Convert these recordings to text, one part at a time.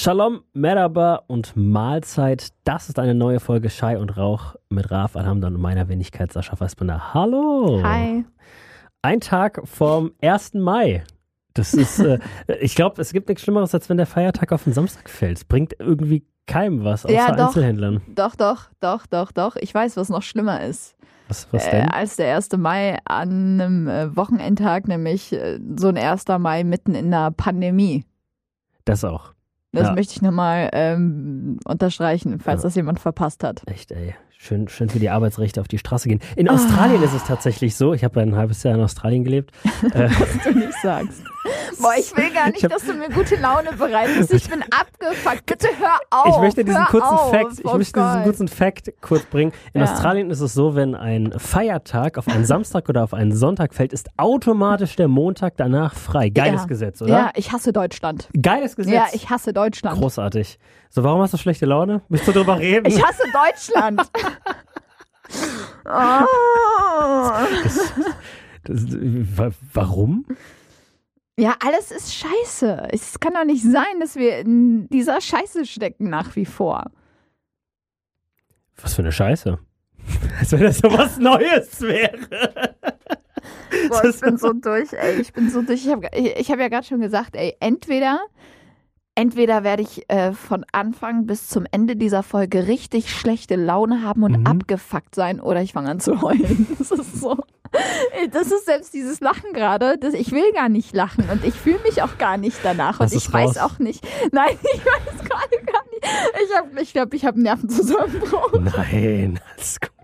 Shalom, Merhaba und Mahlzeit. Das ist eine neue Folge Schei und Rauch mit Raf Alhamdan und meiner Wenigkeit Sascha Fassbender. Hallo! Hi! Ein Tag vom 1. Mai. Das ist, ich glaube, es gibt nichts Schlimmeres, als wenn der Feiertag auf den Samstag fällt. Es bringt irgendwie keinem was, außer Einzelhändlern. Doch. Ich weiß, was noch schlimmer ist. Was denn? Als der 1. Mai an einem Wochenendtag, nämlich so ein 1. Mai mitten in der Pandemie. Das auch. Das Ja. möchte ich nochmal unterstreichen, falls das jemand verpasst hat. Echt, ey. Schön für die Arbeitsrechte auf die Straße gehen. In Australien ist es tatsächlich so, ich habe ein halbes Jahr in Australien gelebt. Was du nicht sagst. Boah, ich will gar nicht, dass du mir gute Laune bereitest. Ich bin abgefuckt. Bitte hör auf. Ich möchte diesen Gott. kurzen Fact kurz bringen. In Ja. Australien ist es so, wenn ein Feiertag auf einen Samstag oder auf einen Sonntag fällt, ist automatisch der Montag danach frei. Geiles Gesetz, oder? Ja, ich hasse Deutschland. Geiles Gesetz. Ja, ich hasse Deutschland. Großartig. So, warum hast du schlechte Laune? Willst du drüber reden? Ich hasse Deutschland. Warum? Ja, alles ist scheiße. Es kann doch nicht sein, dass wir in dieser Scheiße stecken nach wie vor. Was für eine Scheiße. Als wenn das so was Neues wäre. Boah, ich bin so durch, ey. Ich bin so durch. Ich hab ja gerade schon gesagt, ey, entweder werde ich von Anfang bis zum Ende dieser Folge richtig schlechte Laune haben und abgefuckt sein, oder ich fange an zu heulen. Das ist so. Das ist selbst dieses Lachen gerade. Ich will gar nicht lachen und ich fühle mich auch gar nicht danach. Und ich weiß auch nicht. Nein, ich weiß gerade gar nicht. Ich glaube, ich habe einen Nervenzusammenbruch. Nein, alles gut.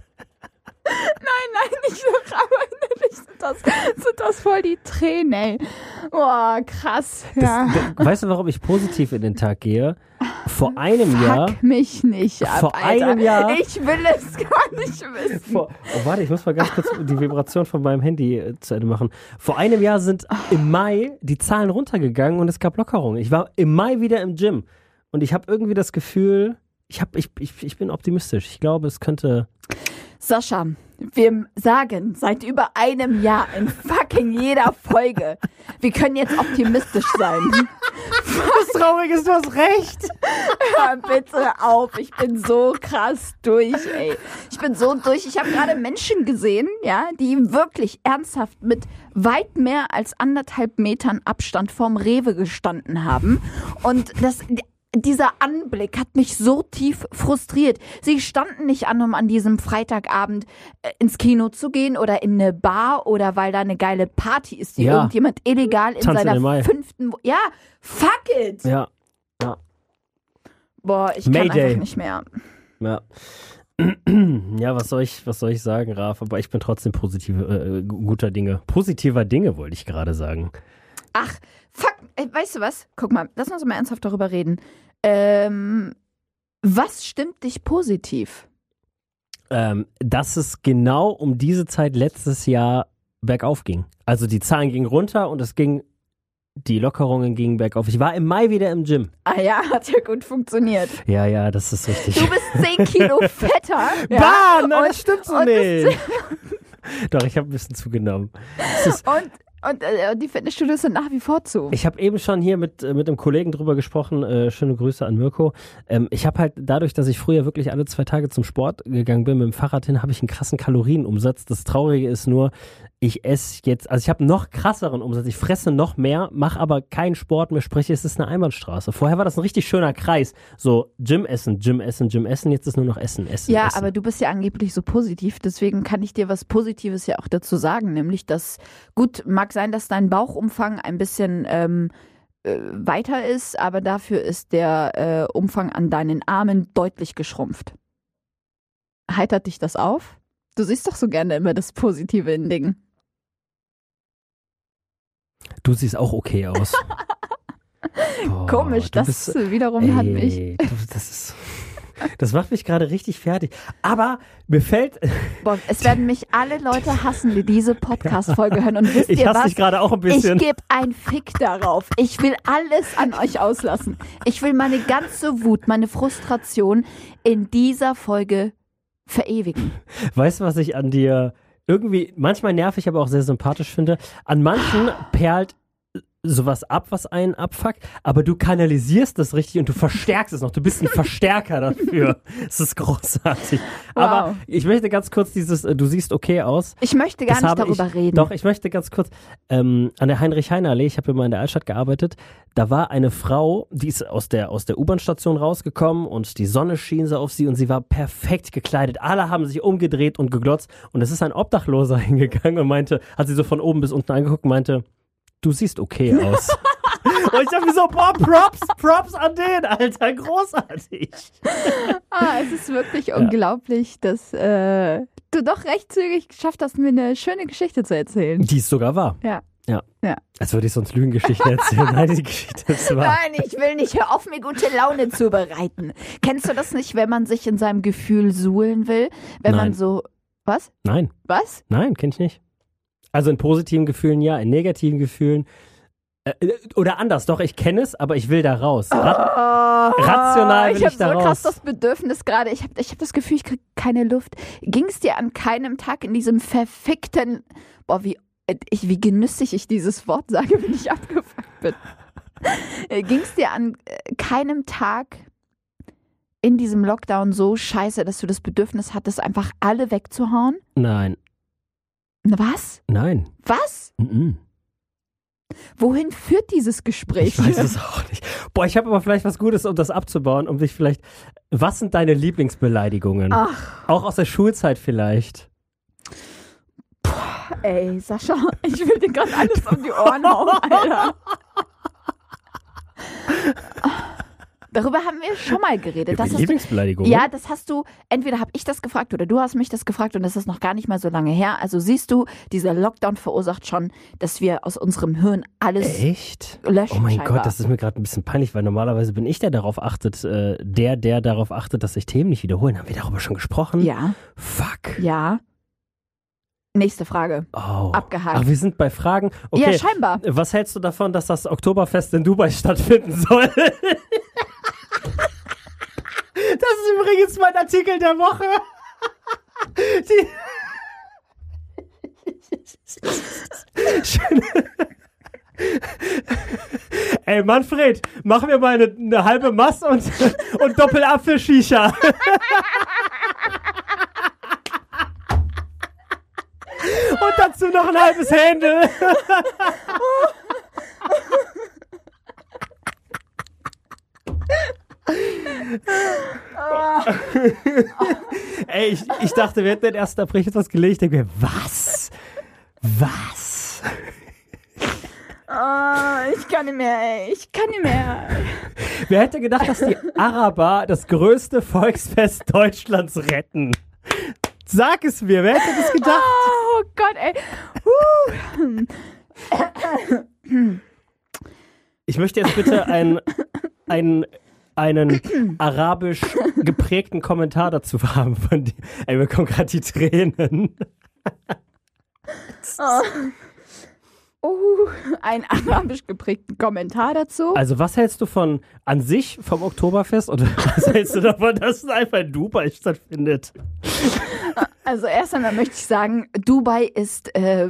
Nein, nicht so, aber innerlich sind das voll die Tränen, ey. Boah, krass. Ja. Weißt du, warum ich positiv in den Tag gehe? Vor einem Jahr. Fuck mich nicht ab, Vor Alter. einem Jahr. Ich will es gar nicht wissen. Warte, ich muss mal ganz kurz die Vibration von meinem Handy zu Ende machen. Vor einem Jahr sind im Mai die Zahlen runtergegangen und es gab Lockerungen. Ich war im Mai wieder im Gym und ich habe irgendwie das Gefühl, ich bin optimistisch. Ich glaube, es könnte... Sascha, wir sagen seit über einem Jahr in fucking jeder Folge, wir können jetzt optimistisch sein. Das Traurige ist, du hast recht. Hör bitte auf, ich bin so krass durch, ey. Ich bin so durch. Ich habe gerade Menschen gesehen, ja, die wirklich ernsthaft mit weit mehr als 1,5 Metern Abstand vorm Rewe gestanden haben. Und dieser Anblick hat mich so tief frustriert. Sie standen nicht an, um an diesem Freitagabend ins Kino zu gehen oder in eine Bar oder weil da eine geile Party ist, die irgendjemand illegal in Tanz in den Mai. seiner 5. Ja, fuck it! Ja. Boah, ich kann Mayday. einfach nicht mehr. Ja. Ja, was soll ich sagen, Raf? Aber ich bin trotzdem positiver Dinge, wollte ich gerade sagen. Ach, fuck, weißt du was? Guck mal, lass uns mal ernsthaft darüber reden. Was stimmt dich positiv? Dass es genau um diese Zeit letztes Jahr bergauf ging. Also die Zahlen gingen runter und die Lockerungen gingen bergauf. Ich war im Mai wieder im Gym. Ah ja, hat ja gut funktioniert. Ja, das ist richtig. Du bist 10 Kilo fetter. Bah, nein, das stimmt so nicht. Doch, ich habe ein bisschen zugenommen. Und die Fitnessstudios sind nach wie vor zu. Ich habe eben schon hier mit einem Kollegen drüber gesprochen, schöne Grüße an Mirko. Ich habe halt dadurch, dass ich früher wirklich alle 2 Tage zum Sport gegangen bin, mit dem Fahrrad hin, habe ich einen krassen Kalorienumsatz. Das Traurige ist nur, ich esse jetzt, also ich habe noch krasseren Umsatz, ich fresse noch mehr, mache aber keinen Sport mehr, sprich, es ist eine Einbahnstraße. Vorher war das ein richtig schöner Kreis, so Gym essen, jetzt ist nur noch Essen. Ja, Essen. aber du bist ja angeblich so positiv, deswegen kann ich dir was Positives ja auch dazu sagen, nämlich, dass, gut, mag sein, dass dein Bauchumfang ein bisschen weiter ist, aber dafür ist der Umfang an deinen Armen deutlich geschrumpft. Heitert dich das auf? Du siehst doch so gerne immer das Positive in Dingen. Du siehst auch okay aus. Boah, Komisch, das wiederum hat mich... Das macht mich gerade richtig fertig. Aber mir fällt... Boah, es werden mich alle Leute hassen, die diese Podcast-Folge hören. Und wisst ich ihr hasse was? dich gerade auch ein bisschen. Ich gebe einen Fick darauf. Ich will alles an euch auslassen. Ich will meine ganze Wut, meine Frustration in dieser Folge verewigen. Weißt du, was ich an dir irgendwie manchmal nervig, aber auch sehr sympathisch finde? An manchen perlt sowas ab, was einen abfuckt, aber du kanalisierst das richtig und du verstärkst es noch. Du bist ein Verstärker dafür. Es ist großartig. Wow. Aber ich möchte ganz kurz du siehst okay aus. Ich möchte gar nicht darüber reden. Doch, ich möchte ganz kurz, an der Heinrich-Heine-Allee, ich habe immer in der Altstadt gearbeitet, da war eine Frau, die ist aus der U-Bahn-Station rausgekommen und die Sonne schien so auf sie und sie war perfekt gekleidet. Alle haben sich umgedreht und geglotzt und es ist ein Obdachloser hingegangen und hat sie so von oben bis unten angeguckt und meinte, du siehst okay aus. Und ich dachte mir so, boah, Props an den, Alter, großartig. Es ist wirklich unglaublich, dass du doch recht zügig geschafft hast, mir eine schöne Geschichte zu erzählen. Die ist sogar wahr. Ja. Als würde ich sonst Lügengeschichten erzählen. Nein, die Geschichte ist wahr. Nein, ich will nicht. Hör auf, mir gute Laune zu bereiten. Kennst du das nicht, wenn man sich in seinem Gefühl suhlen will? Wenn man so, was? Nein. Was? Nein, kenn ich nicht. Also in positiven Gefühlen ja, in negativen Gefühlen oder anders, doch, ich kenne es, aber ich will da raus. Rational will ich da raus. Ich habe so krass das Bedürfnis gerade, ich hab das Gefühl, ich kriege keine Luft. Ging es dir an keinem Tag in diesem verfickten, wie genüssig ich dieses Wort sage, wenn ich abgefuckt bin. Ging es dir an keinem Tag in diesem Lockdown so scheiße, dass du das Bedürfnis hattest, einfach alle wegzuhauen? Nein. Was? Nein. Was? Mhm. Wohin führt dieses Gespräch? Ich weiß es auch nicht. Boah, ich habe aber vielleicht was Gutes, um das abzubauen, um dich vielleicht... Was sind deine Lieblingsbeleidigungen? Ach. Auch aus der Schulzeit vielleicht? Boah, ey, Sascha, ich will dir gerade alles um die Ohren hauen, Alter. Darüber haben wir schon mal geredet. Über Lieblingsbeleidigung? Ja, das hast du, entweder habe ich das gefragt oder du hast mich das gefragt und das ist noch gar nicht mal so lange her. Also siehst du, dieser Lockdown verursacht schon, dass wir aus unserem Hirn alles löschen. Oh mein scheinbar. Gott, das ist mir gerade ein bisschen peinlich, weil normalerweise bin ich der darauf achtet, der darauf achtet, dass sich Themen nicht wiederholen. Haben wir darüber schon gesprochen? Ja. Fuck. Ja. Nächste Frage. Oh. Abgehakt. Ach, wir sind bei Fragen. Okay. Ja, scheinbar. Was hältst du davon, dass das Oktoberfest in Dubai stattfinden soll? Das ist übrigens mein Artikel der Woche. Ey, Manfred, mach mir mal eine halbe Mass und Doppelapfel-Shisha. Und dazu noch ein halbes Händel. Ey, ich dachte, wir hätten den 1. April jetzt was gelegt. Ich denke mir, was? Was? Ich kann nicht mehr, ey. Ich kann nicht mehr. Wer hätte gedacht, dass die Araber das größte Volksfest Deutschlands retten? Sag es mir, wer hätte das gedacht? Oh Gott, ey. Ich möchte jetzt bitte einen arabisch geprägten Kommentar dazu haben von dir. Ey, mir kommen gerade die Tränen. Einen arabisch geprägten Kommentar dazu. Also was hältst du vom Oktoberfest oder was hältst du davon, dass es einfach in Dubai stattfindet? Also erst einmal möchte ich sagen, Dubai ist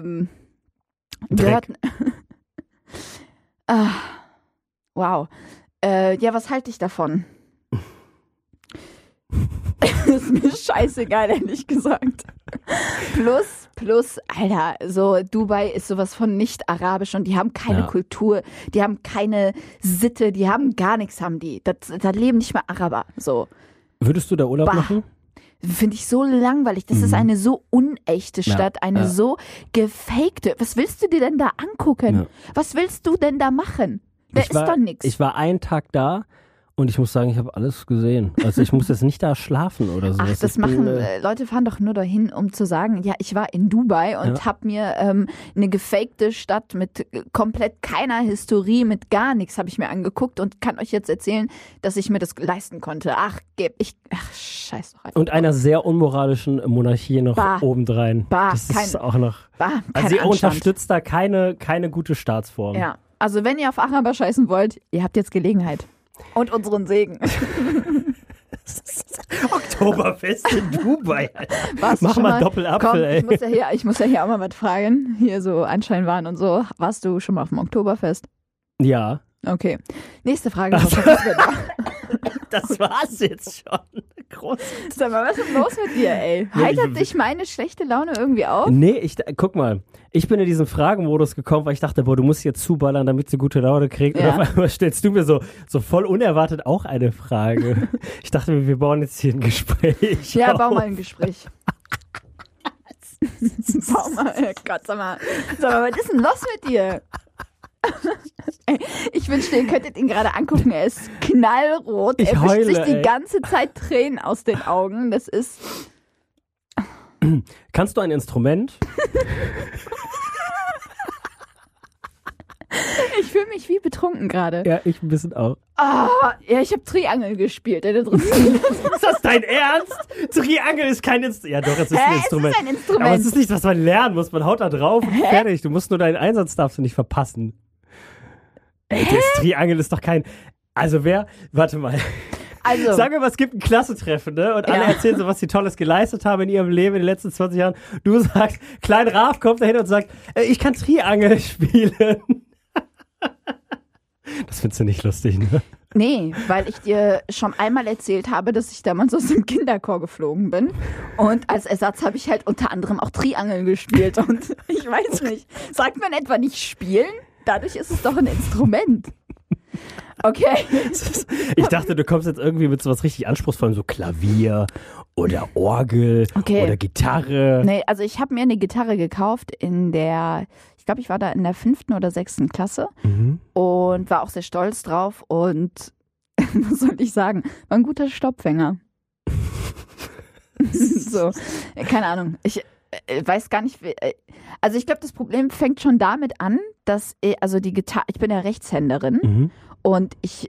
dort. Wow. Ja, was halte ich davon? Ist mir scheißegal, ehrlich gesagt. Plus, Alter, so Dubai ist sowas von nicht arabisch und die haben keine Kultur, die haben keine Sitte, die haben gar nichts, haben die. Da leben nicht mal Araber, so. Würdest du da Urlaub machen? Finde ich so langweilig. Das ist eine so unechte Stadt, so gefakte. Was willst du dir denn da angucken? Ja. Was willst du denn da machen? Da ist doch nichts. Ich war einen Tag da und ich muss sagen, ich habe alles gesehen. Also ich muss jetzt nicht da schlafen oder so. Ach, Leute fahren doch nur dahin, um zu sagen, ja, ich war in Dubai und habe mir eine gefakte Stadt mit komplett keiner Historie, mit gar nichts habe ich mir angeguckt und kann euch jetzt erzählen, dass ich mir das leisten konnte. Ach, scheiß doch einfach. Und einer sehr unmoralischen Monarchie noch obendrein. Das ist auch noch. Also sie unterstützt da keine gute Staatsform. Ja, also wenn ihr auf Araber scheißen wollt, ihr habt jetzt Gelegenheit. Und unseren Segen. Oktoberfest in Dubai. Mach mal Doppelapfel, ey. Ich muss ja hier auch mal was fragen. Hier so Anscheinwahn und so. Warst du schon mal auf dem Oktoberfest? Ja. Okay. Nächste Frage. Was Das war's jetzt schon. Groß. Sag mal, was ist denn los mit dir, ey? Heitert dich meine schlechte Laune irgendwie auf? Nee, guck mal. Ich bin in diesen Fragenmodus gekommen, weil ich dachte, boah, du musst jetzt zuballern, damit sie gute Laune kriegt. Ja. Und auf einmal stellst du mir so voll unerwartet auch eine Frage. Ich dachte, wir bauen jetzt hier ein Gespräch Ja, auf. bau mal ein Gespräch. Bau mal, Gott, sag mal, was ist denn los mit dir? Ey, ich wünschte, ihr könntet ihn gerade angucken. Er ist knallrot. Ich er heule, wischt sich die ey. ganze Zeit Tränen aus den Augen. Das ist... Kannst du ein Instrument? Ich fühle mich wie betrunken gerade. Ja, ich ein bisschen auch. Ja, ich habe Triangel gespielt. Ist das dein Ernst? Triangel ist kein Instrument. Ja doch, es ist ein Instrument. Es ist ein Instrument. Aber es ist nicht, was man lernen muss. Man haut da drauf und fertig. Du musst nur deinen Einsatz darfst du nicht verpassen. Ey, das Triangel ist doch kein... Also warte mal. Also, Sagen wir mal, es gibt ein Klassentreffen, ne? Und alle erzählen so, was sie Tolles geleistet haben in ihrem Leben in den letzten 20 Jahren. Du sagst, Klein Raf kommt dahin und sagt, ich kann Triangel spielen. Das findest du nicht lustig, ne? nee, weil ich dir schon einmal erzählt habe, dass ich damals aus dem Kinderchor geflogen bin. Und als Ersatz habe ich halt unter anderem auch Triangel gespielt. Und ich weiß nicht, sagt man etwa nicht spielen? Dadurch ist es doch ein Instrument. Okay. Ich dachte, du kommst jetzt irgendwie mit so was richtig Anspruchsvollem, so Klavier oder Orgel oder Gitarre. Nee, also ich habe mir eine Gitarre gekauft ich glaube, ich war da in der 5. oder 6. Klasse und war auch sehr stolz drauf und was soll ich sagen, war ein guter Stoppfänger. So, keine Ahnung. Ich weiß gar nicht, also ich glaube, das Problem fängt schon damit an, dass, also die Gitarre, ich bin ja Rechtshänderin und ich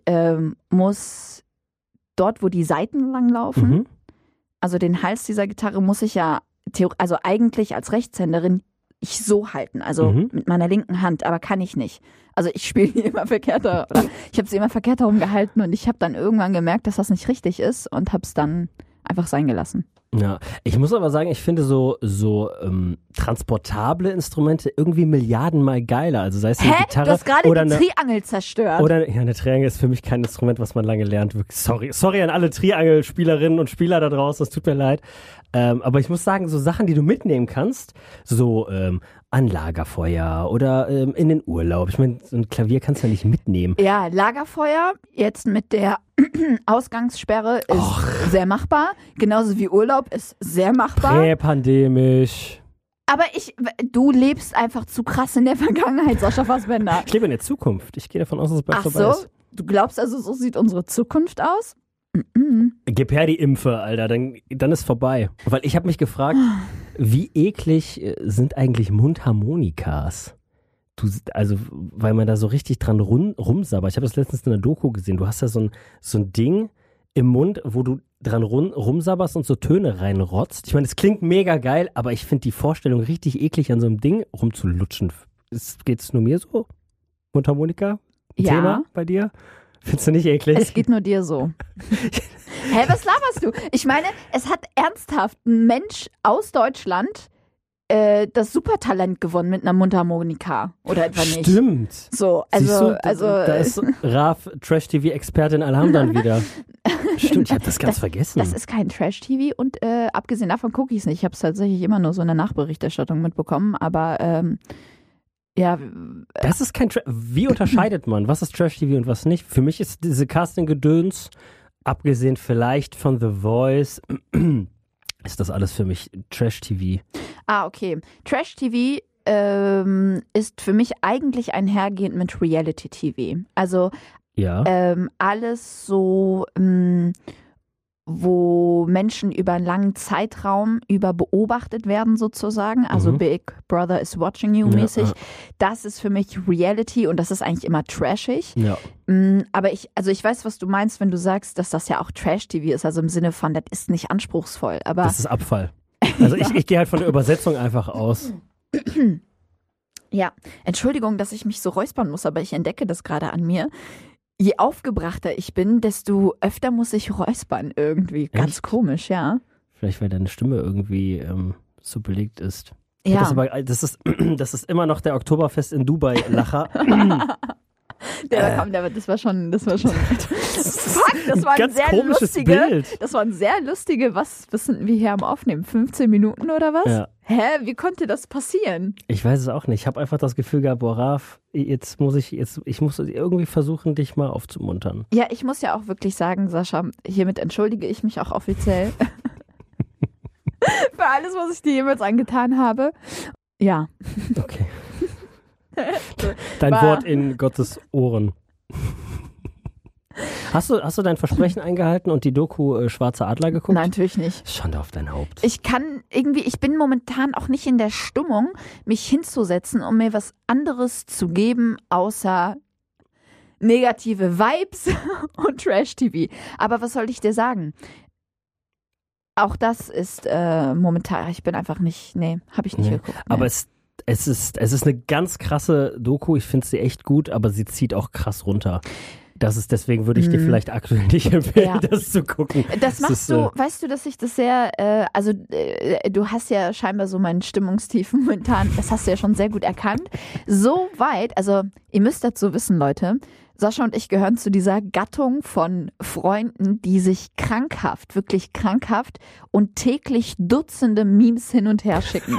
muss dort, wo die Saiten langlaufen, also den Hals dieser Gitarre muss ich ja, also eigentlich als Rechtshänderin ich so halten, also mit meiner linken Hand, aber kann ich nicht. Also ich spiele die immer verkehrter, oder ich habe sie immer verkehrt herum gehalten und ich habe dann irgendwann gemerkt, dass das nicht richtig ist und habe es dann einfach sein gelassen. Ja, ich muss aber sagen, ich finde so transportable Instrumente irgendwie milliardenmal geiler. Also sei es eine Gitarre Du hast gerade oder die Triangel zerstört. Oder eine Triangel ist für mich kein Instrument, was man lange lernt. Wirklich, sorry an alle Triangelspielerinnen und Spieler da draußen, es tut mir leid. Aber ich muss sagen, so Sachen, die du mitnehmen kannst, so an Lagerfeuer oder in den Urlaub. Ich meine, so ein Klavier kannst du ja nicht mitnehmen. Ja, Lagerfeuer, jetzt mit der Ausgangssperre ist sehr machbar. Genauso wie Urlaub ist sehr machbar. Präpandemisch. Aber du lebst einfach zu krass in der Vergangenheit, Sascha Fassbender. Ich lebe in der Zukunft. Ich gehe davon aus, dass es bald vorbei ist. Du glaubst also, so sieht unsere Zukunft aus? Gib her die Impfe, Alter, dann ist vorbei. Weil ich habe mich gefragt, wie eklig sind eigentlich Mundharmonikas? Also, weil man da so richtig dran rumsabbert. Ich habe das letztens in einer Doku gesehen. Du hast da so ein Ding im Mund, wo du dran rumsabberst und so Töne reinrotzt. Ich meine, es klingt mega geil, aber ich finde die Vorstellung richtig eklig, an so einem Ding rumzulutschen. Geht's nur mir so? Mundharmonika? Ja. Thema bei dir? Findest du nicht eklig? Es geht nur dir so. Hä, was laberst du? Ich meine, es hat ernsthaft ein Mensch aus Deutschland das Supertalent gewonnen mit einer Mundharmonika. Oder etwa nicht? Stimmt. So, Da ist Raf, Trash-TV-Expertin Alhamdan wieder. Stimmt, ich habe das ganz vergessen. Das ist kein Trash-TV und abgesehen davon gucke ich es nicht. Ich habe es tatsächlich immer nur so in der Nachberichterstattung mitbekommen, aber ja. Das ist kein Wie unterscheidet man? Was ist Trash-TV und was nicht? Für mich ist diese Casting-Gedöns, abgesehen vielleicht von The Voice, ist das alles für mich Trash-TV. Okay. Trash-TV ist für mich eigentlich einhergehend mit Reality-TV. Also alles so, wo Menschen über einen langen Zeitraum beobachtet werden sozusagen, also Big Brother is watching you mäßig. Das ist für mich Reality und das ist eigentlich immer trashig. Ja. Aber ich weiß, was du meinst, wenn du sagst, dass das ja auch Trash-TV ist, also im Sinne von, das ist nicht anspruchsvoll. Aber das ist Abfall. Also ich gehe halt von der Übersetzung einfach aus. Ja, Entschuldigung, dass ich mich so räuspern muss, aber ich entdecke das gerade an mir. Je aufgebrachter ich bin, desto öfter muss ich räuspern irgendwie. Ganz komisch, ja. Vielleicht, weil deine Stimme irgendwie so belegt ist. Ja. Das ist immer noch der Oktoberfest in Dubai-Lacher. Das war schon. Fuck, das war ein sehr Bild. Das war ein sehr lustige, was sind wir hier am Aufnehmen? 15 Minuten oder was? Ja. Hä? Wie konnte das passieren? Ich weiß es auch nicht. Ich habe einfach das Gefühl gehabt, boah, Raf, ich muss irgendwie versuchen, dich mal aufzumuntern. Ja, ich muss ja auch wirklich sagen, Sascha, hiermit entschuldige ich mich auch offiziell für alles, was ich dir jemals angetan habe. Ja. Okay. Dein Wort in Gottes Ohren. Hast du dein Versprechen eingehalten und die Doku Schwarzer Adler geguckt? Nein, natürlich nicht. Schande auf dein Haupt. Ich bin momentan auch nicht in der Stimmung, mich hinzusetzen, um mir was anderes zu geben, außer negative Vibes und Trash-TV. Aber was soll ich dir sagen? Auch das ist momentan, ich bin einfach nicht, habe ich nicht geguckt. Nee. Aber es ist eine ganz krasse Doku, ich finde sie echt gut, aber sie zieht auch krass runter. Deswegen würde ich dir vielleicht aktuell nicht empfehlen, das zu gucken. Das machst du, weißt du, dass ich das sehr, du hast ja scheinbar so meinen Stimmungstief momentan, das hast du ja schon sehr gut erkannt. So weit, also ihr müsst dazu wissen, Leute, Sascha und ich gehören zu dieser Gattung von Freunden, die sich wirklich krankhaft und täglich Dutzende Memes hin und her schicken.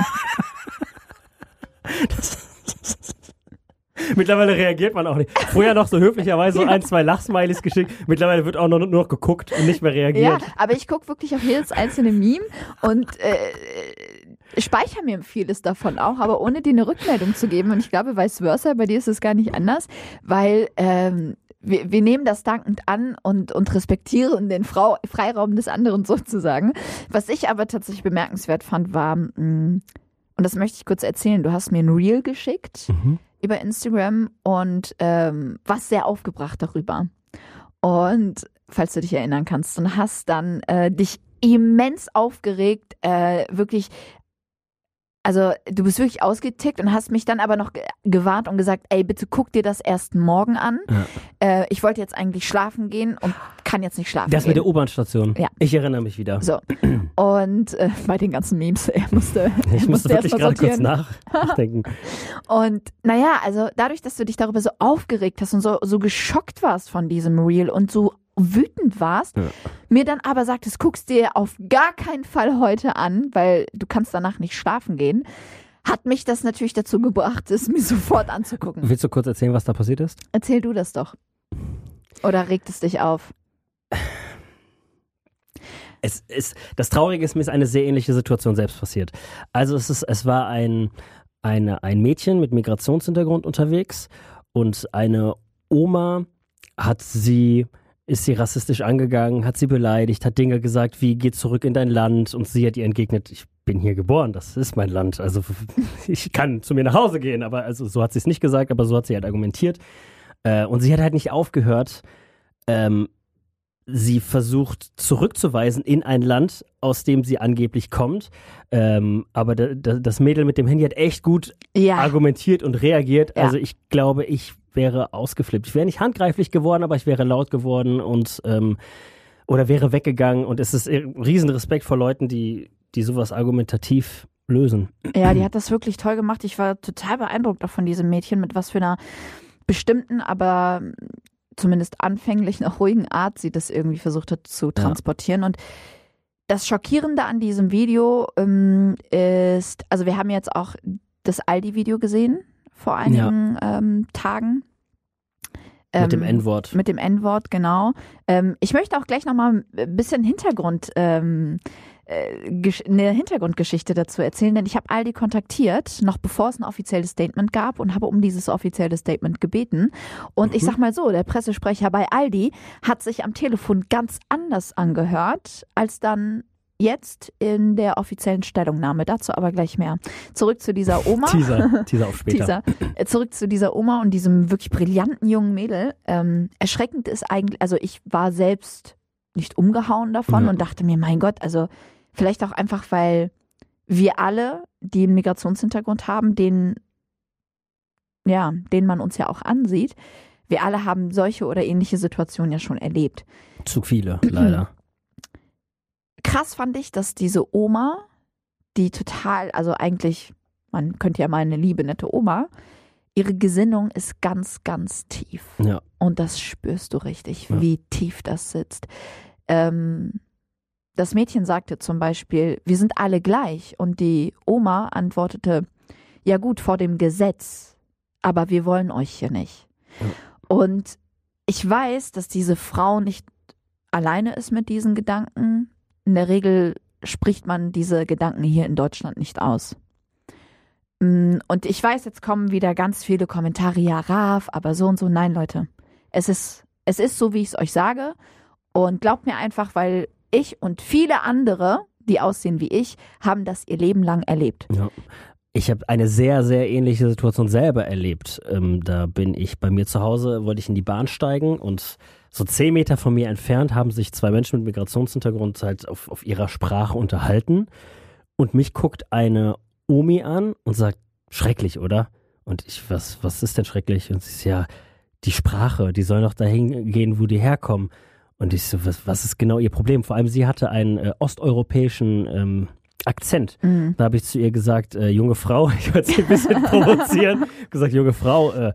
Mittlerweile reagiert man auch nicht. Früher noch so höflicherweise so 1-2 Lachsmilies geschickt. Mittlerweile wird auch nur noch geguckt und nicht mehr reagiert. Ja, aber ich gucke wirklich auf jedes einzelne Meme und speichere mir vieles davon auch, aber ohne dir eine Rückmeldung zu geben. Und ich glaube, vice versa, bei dir ist es gar nicht anders, weil wir nehmen das dankend an und respektieren den Freiraum des anderen sozusagen. Was ich aber tatsächlich bemerkenswert fand, war, und das möchte ich kurz erzählen, du hast mir ein Reel geschickt über Instagram und warst sehr aufgebracht darüber. Und falls du dich erinnern kannst, und hast dann dich immens aufgeregt, wirklich. Also du bist wirklich ausgetickt und hast mich dann aber noch gewarnt und gesagt, ey, bitte guck dir das erst morgen an. Ja. Ich wollte jetzt eigentlich schlafen gehen und kann jetzt nicht schlafen gehen. Das mit der U-Bahn-Station. Ja. Ich erinnere mich wieder. So. Und bei den ganzen Memes, ich musste wirklich gerade kurz nachdenken. Und naja, also dadurch, dass du dich darüber so aufgeregt hast und so geschockt warst von diesem Reel und so wütend warst, mir dann aber sagtest, guckst dir auf gar keinen Fall heute an, weil du kannst danach nicht schlafen gehen, hat mich das natürlich dazu gebracht, es mir sofort anzugucken. Willst du kurz erzählen, was da passiert ist? Erzähl du das doch. Oder regt es dich auf? Das Traurige ist, mir ist eine sehr ähnliche Situation selbst passiert. Also es war ein Mädchen mit Migrationshintergrund unterwegs und eine Oma ist sie rassistisch angegangen, hat sie beleidigt, hat Dinge gesagt wie, geh zurück in dein Land, und sie hat ihr entgegnet, ich bin hier geboren, das ist mein Land, also ich kann zu mir nach Hause gehen, aber also so hat sie es nicht gesagt, aber so hat sie halt argumentiert, und sie hat halt nicht aufgehört, sie versucht zurückzuweisen in ein Land, aus dem sie angeblich kommt, aber das Mädel mit dem Handy hat echt gut argumentiert und reagiert, also ich glaube, ich wäre ausgeflippt. Ich wäre nicht handgreiflich geworden, aber ich wäre laut geworden und oder wäre weggegangen, und es ist riesen Respekt vor Leuten, die sowas argumentativ lösen. Ja, die hat das wirklich toll gemacht. Ich war total beeindruckt auch von diesem Mädchen, mit was für einer bestimmten, aber zumindest anfänglich noch ruhigen Art sie das irgendwie versucht hat zu transportieren. Und das Schockierende an diesem Video ist, also wir haben jetzt auch das Aldi-Video gesehen vor einigen Tagen. Mit dem N-Wort. Mit dem N-Wort, genau. Ich möchte auch gleich nochmal ein bisschen eine Hintergrundgeschichte dazu erzählen, denn ich habe Aldi kontaktiert, noch bevor es ein offizielles Statement gab, und habe um dieses offizielle Statement gebeten. Und ich sag mal so, der Pressesprecher bei Aldi hat sich am Telefon ganz anders angehört, als dann jetzt in der offiziellen Stellungnahme. Dazu aber gleich mehr. Zurück zu dieser Oma. Teaser auf später. Zurück zu dieser Oma und diesem wirklich brillanten jungen Mädel. Erschreckend ist eigentlich, also ich war selbst nicht umgehauen davon und dachte mir, mein Gott, also vielleicht auch einfach, weil wir alle, die einen Migrationshintergrund haben, denen man uns ja auch ansieht, wir alle haben solche oder ähnliche Situationen ja schon erlebt. Zu viele, leider. Krass fand ich, dass diese Oma, die total, also eigentlich, man könnte ja mal eine liebe, nette Oma, ihre Gesinnung ist ganz, ganz tief. Ja. Und das spürst du richtig, wie tief das sitzt. Das Mädchen sagte zum Beispiel, wir sind alle gleich. Und die Oma antwortete, ja gut, vor dem Gesetz, aber wir wollen euch hier nicht. Ja. Und ich weiß, dass diese Frau nicht alleine ist mit diesen Gedanken. In der Regel spricht man diese Gedanken hier in Deutschland nicht aus. Und ich weiß, jetzt kommen wieder ganz viele Kommentare, ja, Raf, aber so und so. Nein, Leute, es ist so, wie ich es euch sage. Und glaubt mir einfach, weil ich und viele andere, die aussehen wie ich, haben das ihr Leben lang erlebt. Ja. Ich habe eine sehr, sehr ähnliche Situation selber erlebt. Da bin ich bei mir zu Hause, wollte ich in die Bahn steigen und so 10 Meter von mir entfernt haben sich 2 Menschen mit Migrationshintergrund halt auf ihrer Sprache unterhalten. Und mich guckt eine Omi an und sagt, schrecklich, oder? Und ich, was ist denn schrecklich? Und sie ist ja, die Sprache, die soll doch dahin gehen, wo die herkommen. Und ich so, was ist genau ihr Problem? Vor allem sie hatte einen osteuropäischen Akzent. Mhm. Da habe ich zu ihr gesagt, junge Frau, ich wollte sie ein bisschen provozieren, gesagt, junge Frau,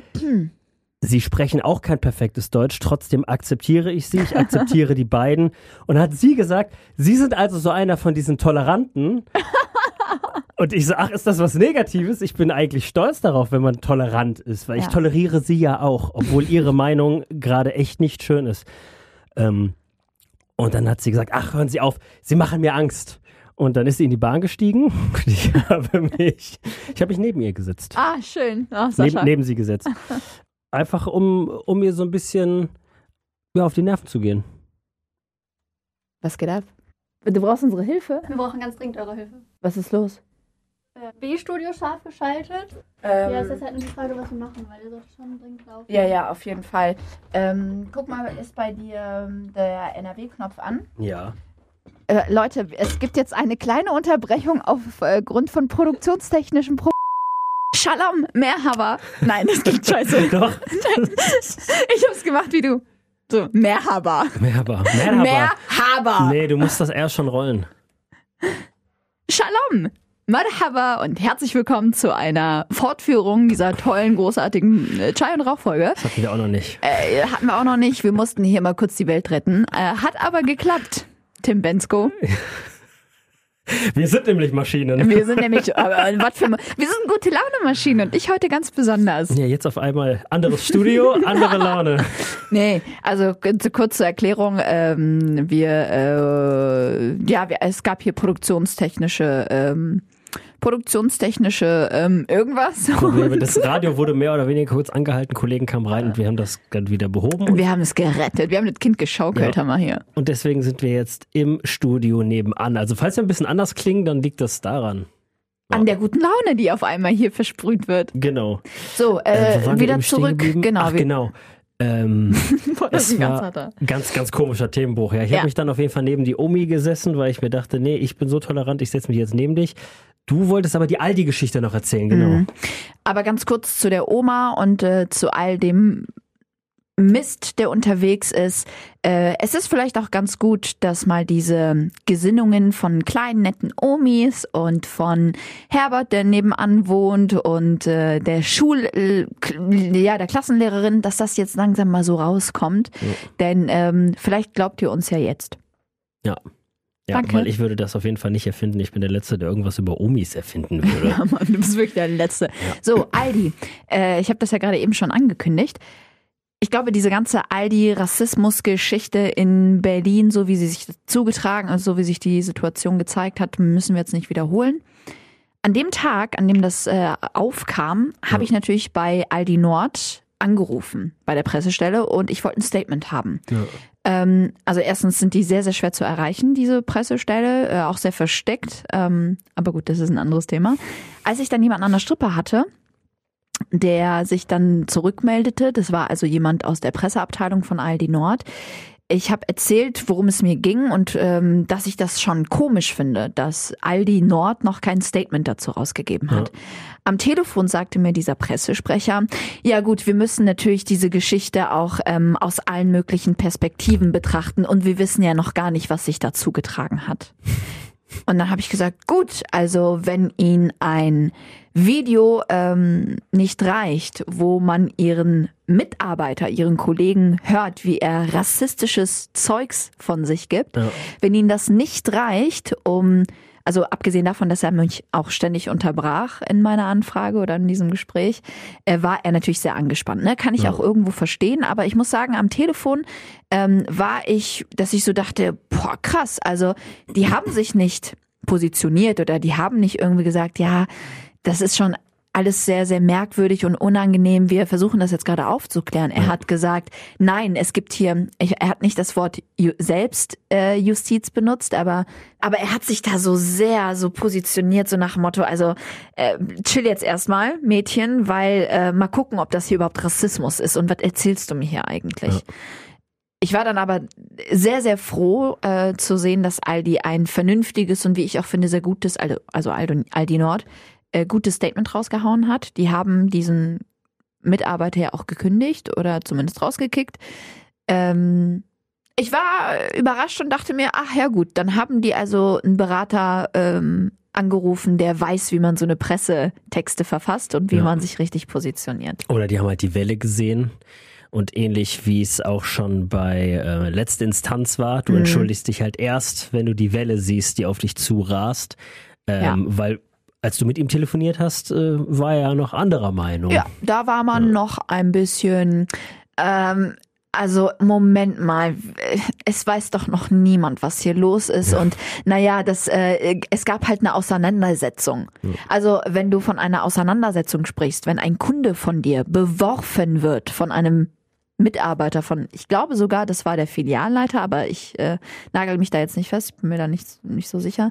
Sie sprechen auch kein perfektes Deutsch, trotzdem akzeptiere ich Sie, ich akzeptiere die beiden. Und hat sie gesagt, Sie sind also so einer von diesen Toleranten. Und ich so, ach, ist das was Negatives? Ich bin eigentlich stolz darauf, wenn man tolerant ist, weil ich toleriere Sie ja auch, obwohl Ihre Meinung gerade echt nicht schön ist. Und dann hat sie gesagt, ach, hören Sie auf, Sie machen mir Angst. Und dann ist sie in die Bahn gestiegen und ich habe mich neben ihr gesetzt. Ah, schön. Oh, Sascha. Neben sie gesetzt. Einfach, um ihr so ein bisschen auf die Nerven zu gehen. Was geht ab? Du brauchst unsere Hilfe? Wir brauchen ganz dringend eure Hilfe. Was ist los? B-Studio scharf geschaltet. Ja, es ist halt nur die Frage, was wir machen, weil der sollte schon dringend laufen. Ja, auf jeden Fall. Guck mal, ist bei dir der NRW-Knopf an? Ja. Leute, es gibt jetzt eine kleine Unterbrechung aufgrund von produktionstechnischen Problemen. Shalom, Merhaba. Nein, das klingt scheiße. Doch. Ich hab's gemacht wie du. So, Merhaba. Merhaba. Nee, du musst das erst schon rollen. Shalom, Marhaba und herzlich willkommen zu einer Fortführung dieser tollen, großartigen Chai- und Rauchfolge. Das hatten wir auch noch nicht. Hatten wir auch noch nicht. Wir mussten hier mal kurz die Welt retten. Hat aber geklappt, Tim Bensko. Wir sind nämlich Maschinen. Wir sind gute Laune-Maschinen und ich heute ganz besonders. Ja, jetzt auf einmal anderes Studio, andere Laune. Nee, also kurz zur Erklärung, es gab hier produktionstechnische irgendwas. Probleme. Das Radio wurde mehr oder weniger kurz angehalten, Kollegen kamen rein und wir haben das dann wieder behoben. Und wir haben es gerettet, wir haben das Kind geschaukelt, haben wir hier. Und deswegen sind wir jetzt im Studio nebenan. Also falls wir ein bisschen anders klingen, dann liegt das daran. An der guten Laune, die auf einmal hier versprüht wird. Genau. So, wieder zurück. Genau. Das war ganz, ganz komischer Themenbruch. Ja. Ich habe mich dann auf jeden Fall neben die Omi gesessen, weil ich mir dachte, nee, ich bin so tolerant, ich setze mich jetzt neben dich. Du wolltest aber die Aldi-Geschichte noch erzählen, genau. Aber ganz kurz zu der Oma und zu all dem Mist, der unterwegs ist. Es ist vielleicht auch ganz gut, dass mal diese Gesinnungen von kleinen, netten Omis und von Herbert, der nebenan wohnt und der Klassenlehrerin, dass das jetzt langsam mal so rauskommt. Ja. Denn vielleicht glaubt ihr uns ja jetzt. Ja. Ja, danke. Weil ich würde das auf jeden Fall nicht erfinden. Ich bin der Letzte, der irgendwas über Omis erfinden würde. Ja, Mann, du bist wirklich der Letzte. Ja. So, Aldi. Ich habe das ja gerade eben schon angekündigt. Ich glaube, diese ganze Aldi-Rassismus-Geschichte in Berlin, so wie sie sich zugetragen, also so wie sich die Situation gezeigt hat, müssen wir jetzt nicht wiederholen. An dem Tag, an dem das aufkam, habe ich natürlich bei Aldi Nord angerufen, bei der Pressestelle, und ich wollte ein Statement haben. Ja. Also erstens sind die sehr, sehr schwer zu erreichen, diese Pressestelle, auch sehr versteckt. Aber gut, das ist ein anderes Thema. Als ich dann jemanden an der Strippe hatte, der sich dann zurückmeldete, das war also jemand aus der Presseabteilung von Aldi Nord. Ich habe erzählt, worum es mir ging und dass ich das schon komisch finde, dass Aldi Nord noch kein Statement dazu rausgegeben hat. Ja. Am Telefon sagte mir dieser Pressesprecher, ja gut, wir müssen natürlich diese Geschichte auch aus allen möglichen Perspektiven betrachten und wir wissen ja noch gar nicht, was sich da zugetragen hat. Und dann habe ich gesagt, gut, also wenn Ihnen ein Video nicht reicht, wo man Ihren Mitarbeiter, Ihren Kollegen hört, wie er rassistisches Zeugs von sich gibt, wenn Ihnen das nicht reicht, also abgesehen davon, dass er mich auch ständig unterbrach in meiner Anfrage oder in diesem Gespräch, war er natürlich sehr angespannt. Ne? Kann ich auch irgendwo verstehen, aber ich muss sagen, am Telefon war ich, dass ich so dachte, boah krass, also die haben sich nicht positioniert oder die haben nicht irgendwie gesagt, ja, das ist schon alles sehr, sehr merkwürdig und unangenehm. Wir versuchen das jetzt gerade aufzuklären. Er hat gesagt, nein, es gibt hier, er hat nicht das Wort Selbstjustiz benutzt, aber er hat sich da so sehr so positioniert, so nach dem Motto, also chill jetzt erstmal, Mädchen, weil mal gucken, ob das hier überhaupt Rassismus ist und was erzählst du mir hier eigentlich? Ja. Ich war dann aber sehr, sehr froh zu sehen, dass Aldi ein vernünftiges und wie ich auch finde, sehr gutes, also Aldi Nord, gutes Statement rausgehauen hat. Die haben diesen Mitarbeiter ja auch gekündigt oder zumindest rausgekickt. Ich war überrascht und dachte mir, ach ja gut, dann haben die also einen Berater angerufen, der weiß, wie man so eine Pressetexte verfasst und wie man sich richtig positioniert. Oder die haben halt die Welle gesehen. Und ähnlich wie es auch schon bei letzter Instanz war, du entschuldigst dich halt erst, wenn du die Welle siehst, die auf dich zurast, weil als du mit ihm telefoniert hast, war er ja noch anderer Meinung. Ja, da war man noch ein bisschen, also Moment mal, es weiß doch noch niemand, was hier los ist. Ja. Und naja, es gab halt eine Auseinandersetzung. Ja. Also wenn du von einer Auseinandersetzung sprichst, wenn ein Kunde von dir beworfen wird von einem Mitarbeiter von, ich glaube sogar, das war der Filialleiter, aber ich nagel mich da jetzt nicht fest, bin mir da nicht so sicher.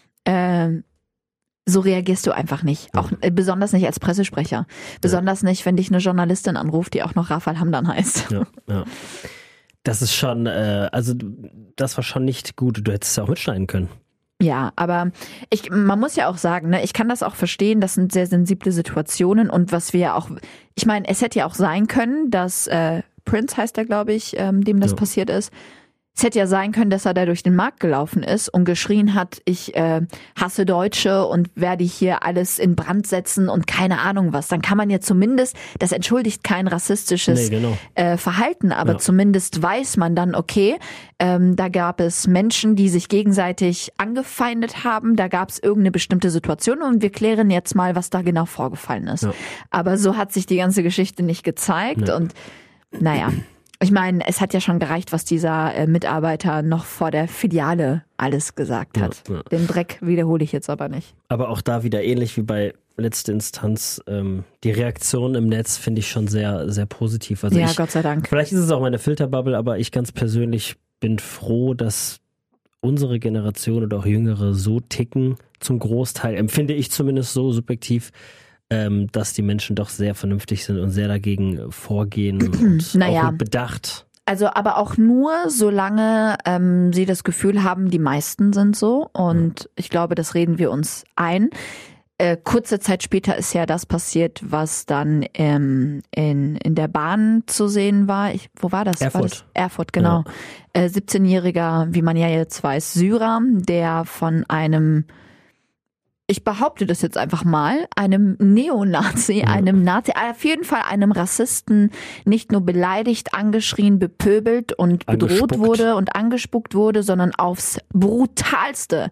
So reagierst du einfach nicht. Auch besonders nicht als Pressesprecher. Besonders nicht, wenn dich eine Journalistin anruft, die auch noch Rafal Hamdan heißt. Ja. Das ist schon, also das war schon nicht gut. Du hättest es ja auch mitschneiden können. Ja, aber man muss ja auch sagen, ne, ich kann das auch verstehen, das sind sehr sensible Situationen und was wir ja auch, ich meine, es hätte ja auch sein können, dass Prince heißt er, glaube ich, dem das passiert ist. Es hätte ja sein können, dass er da durch den Markt gelaufen ist und geschrien hat, ich hasse Deutsche und werde hier alles in Brand setzen und keine Ahnung was. Dann kann man ja zumindest, das entschuldigt kein rassistisches Verhalten, aber zumindest weiß man dann, okay, da gab es Menschen, die sich gegenseitig angefeindet haben, da gab es irgendeine bestimmte Situation und wir klären jetzt mal, was da genau vorgefallen ist. Ja. Aber so hat sich die ganze Geschichte nicht gezeigt und naja. Ich meine, es hat ja schon gereicht, was dieser Mitarbeiter noch vor der Filiale alles gesagt hat. Ja. Den Dreck wiederhole ich jetzt aber nicht. Aber auch da wieder ähnlich wie bei letzter Instanz, die Reaktion im Netz finde ich schon sehr, sehr positiv. Also Gott sei Dank. Vielleicht ist es auch meine Filterbubble, aber ich ganz persönlich bin froh, dass unsere Generation oder auch Jüngere so ticken, zum Großteil, empfinde ich zumindest so subjektiv, dass die Menschen doch sehr vernünftig sind und sehr dagegen vorgehen und auch mit Bedacht. Also aber auch nur, solange sie das Gefühl haben, die meisten sind so und ich glaube, das reden wir uns ein. Kurze Zeit später ist ja das passiert, was dann in der Bahn zu sehen war. Wo war das? Erfurt, genau. Ja. 17-jähriger, wie man ja jetzt weiß, Syrer, der von einem, ich behaupte das jetzt einfach mal, einem Neonazi, einem Nazi, auf jeden Fall einem Rassisten nicht nur beleidigt, angeschrien, bepöbelt und bedroht wurde und angespuckt wurde, sondern aufs brutalste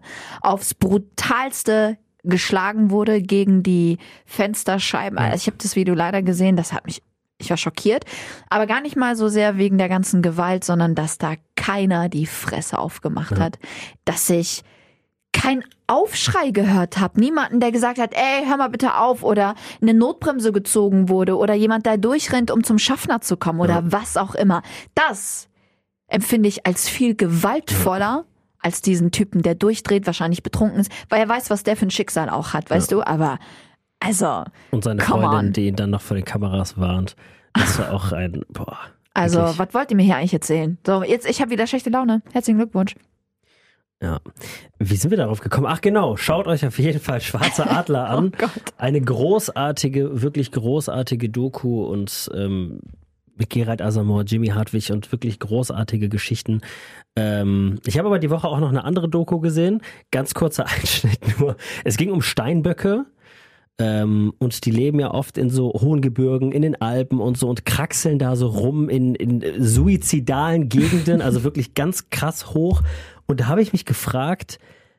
geschlagen wurde gegen die Fensterscheiben. Also ich habe das Video leider gesehen, ich war schockiert, aber gar nicht mal so sehr wegen der ganzen Gewalt, sondern dass da keiner die Fresse aufgemacht hat, dass ich kein Aufschrei gehört habe. Niemanden, der gesagt hat, ey, hör mal bitte auf oder eine Notbremse gezogen wurde oder jemand da durchrennt, um zum Schaffner zu kommen oder was auch immer. Das empfinde ich als viel gewaltvoller als diesen Typen, der durchdreht, wahrscheinlich betrunken ist, weil er weiß, was der für ein Schicksal auch hat, weißt du, aber also und seine Freundin, die ihn dann noch vor den Kameras warnt, das war auch ein, Also, was wollt ihr mir hier eigentlich erzählen? So, jetzt, ich habe wieder schlechte Laune. Herzlichen Glückwunsch. Ja. Wie sind wir darauf gekommen? Ach genau, schaut euch auf jeden Fall Schwarzer Adler an. Oh Gott. Eine großartige, wirklich großartige Doku und mit Gerald Asamoah, Jimmy Hartwig und wirklich großartige Geschichten. Ich habe aber die Woche auch noch eine andere Doku gesehen. Ganz kurzer Einschnitt nur. Es ging um Steinböcke. Und die leben ja oft in so hohen Gebirgen, in den Alpen und so und kraxeln da so rum in suizidalen Gegenden, also wirklich ganz krass hoch. Und da habe ich mich gefragt,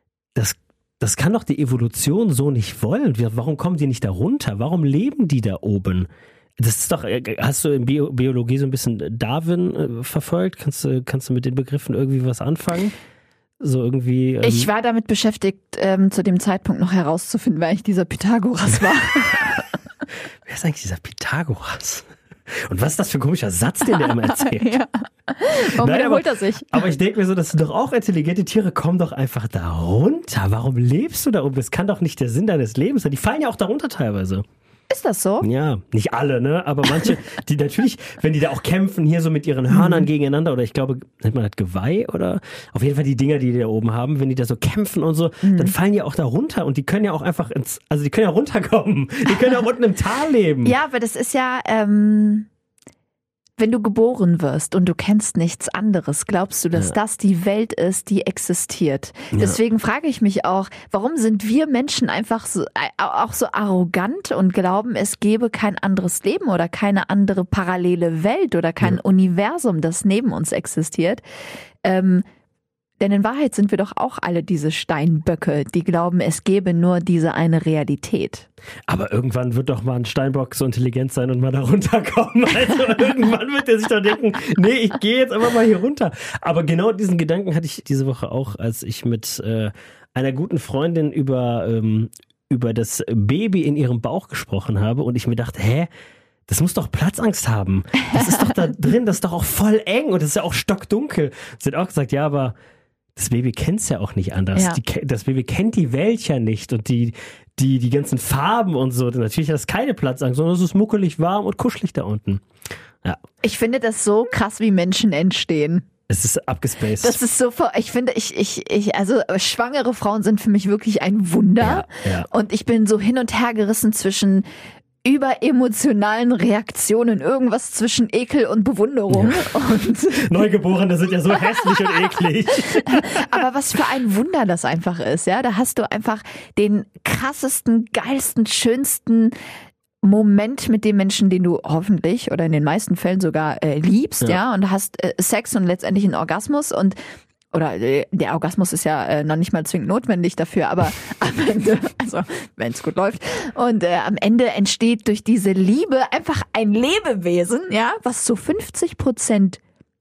das kann doch die Evolution so nicht wollen. Warum kommen die nicht da runter? Warum leben die da oben? Das ist doch, hast du in Biologie so ein bisschen Darwin verfolgt? Kannst du mit den Begriffen irgendwie was anfangen? So irgendwie. Ich war damit beschäftigt, zu dem Zeitpunkt noch herauszufinden, wer eigentlich dieser Pythagoras war. Wer ist eigentlich dieser Pythagoras? Und was ist das für ein komischer Satz, den der immer erzählt? Ja. Warum wiederholt er sich? Aber ich denke mir so, das sind doch auch intelligente Tiere, komm doch einfach da runter. Warum lebst du da oben? Das kann doch nicht der Sinn deines Lebens sein. Die fallen ja auch da runter teilweise. Ist das so? Ja, nicht alle, ne? Aber manche, die natürlich, wenn die da auch kämpfen, hier so mit ihren Hörnern gegeneinander, oder ich glaube, nennt man das Geweih, oder auf jeden Fall die Dinger, die da oben haben, wenn die da so kämpfen und so, dann fallen die auch da runter und die können ja auch einfach die können ja runterkommen. Die können ja auch unten im Tal leben. Ja, aber das ist ja, wenn du geboren wirst und du kennst nichts anderes, glaubst du, dass das die Welt ist, die existiert? Ja. Deswegen frage ich mich auch, warum sind wir Menschen einfach so, auch so arrogant und glauben, es gäbe kein anderes Leben oder keine andere parallele Welt oder kein Universum, das neben uns existiert? Denn in Wahrheit sind wir doch auch alle diese Steinböcke, die glauben, es gäbe nur diese eine Realität. Aber irgendwann wird doch mal ein Steinbock so intelligent sein und mal da runterkommen. Also irgendwann wird er sich doch denken, nee, ich gehe jetzt einfach mal hier runter. Aber genau diesen Gedanken hatte ich diese Woche auch, als ich mit einer guten Freundin über das Baby in ihrem Bauch gesprochen habe und ich mir dachte, das muss doch Platzangst haben. Das ist doch da drin, das ist doch auch voll eng und das ist ja auch stockdunkel. Sie hat auch gesagt, ja, aber das Baby kennt's ja auch nicht anders. Ja. Das Baby kennt die Welt ja nicht und die ganzen Farben und so. Natürlich hat es keine Platzangst, sondern es ist muckelig warm und kuschelig da unten. Ja. Ich finde das so krass, wie Menschen entstehen. Es ist abgespaced. Das ist so, ich finde, also schwangere Frauen sind für mich wirklich ein Wunder. Ja. Und ich bin so hin und her gerissen zwischen überemotionalen Reaktionen, irgendwas zwischen Ekel und Bewunderung. Ja. Und Neugeborene sind ja so hässlich und eklig. Aber was für ein Wunder das einfach ist, ja. Da hast du einfach den krassesten, geilsten, schönsten Moment mit dem Menschen, den du hoffentlich oder in den meisten Fällen sogar liebst, ja, und hast Sex und letztendlich einen Orgasmus oder der Orgasmus ist ja noch nicht mal zwingend notwendig dafür, aber am Ende, also wenn es gut läuft, und am Ende entsteht durch diese Liebe einfach ein Lebewesen, ja, was zu 50%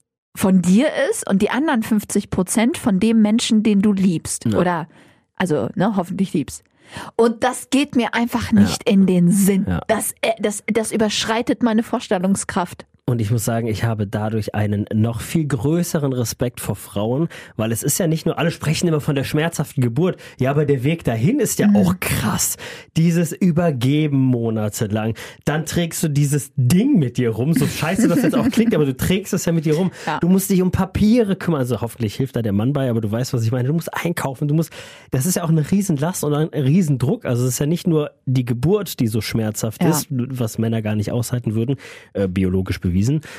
von dir ist und die anderen 50% von dem Menschen, den du liebst. Ja. Oder, also, hoffentlich liebst. Und das geht mir einfach nicht in den Sinn. Ja. Das überschreitet meine Vorstellungskraft. Und ich muss sagen, ich habe dadurch einen noch viel größeren Respekt vor Frauen, weil es ist ja nicht nur, alle sprechen immer von der schmerzhaften Geburt, ja, aber der Weg dahin ist ja auch krass. Dieses Übergeben monatelang, dann trägst du dieses Ding mit dir rum, so scheiße das jetzt auch klingt, aber du trägst es ja mit dir rum. Ja. Du musst dich um Papiere kümmern, also hoffentlich hilft da der Mann bei, aber du weißt, was ich meine. Du musst einkaufen, das ist ja auch eine Riesenlast und ein Riesendruck, also es ist ja nicht nur die Geburt, die so schmerzhaft ist, was Männer gar nicht aushalten würden, biologisch bewiesen.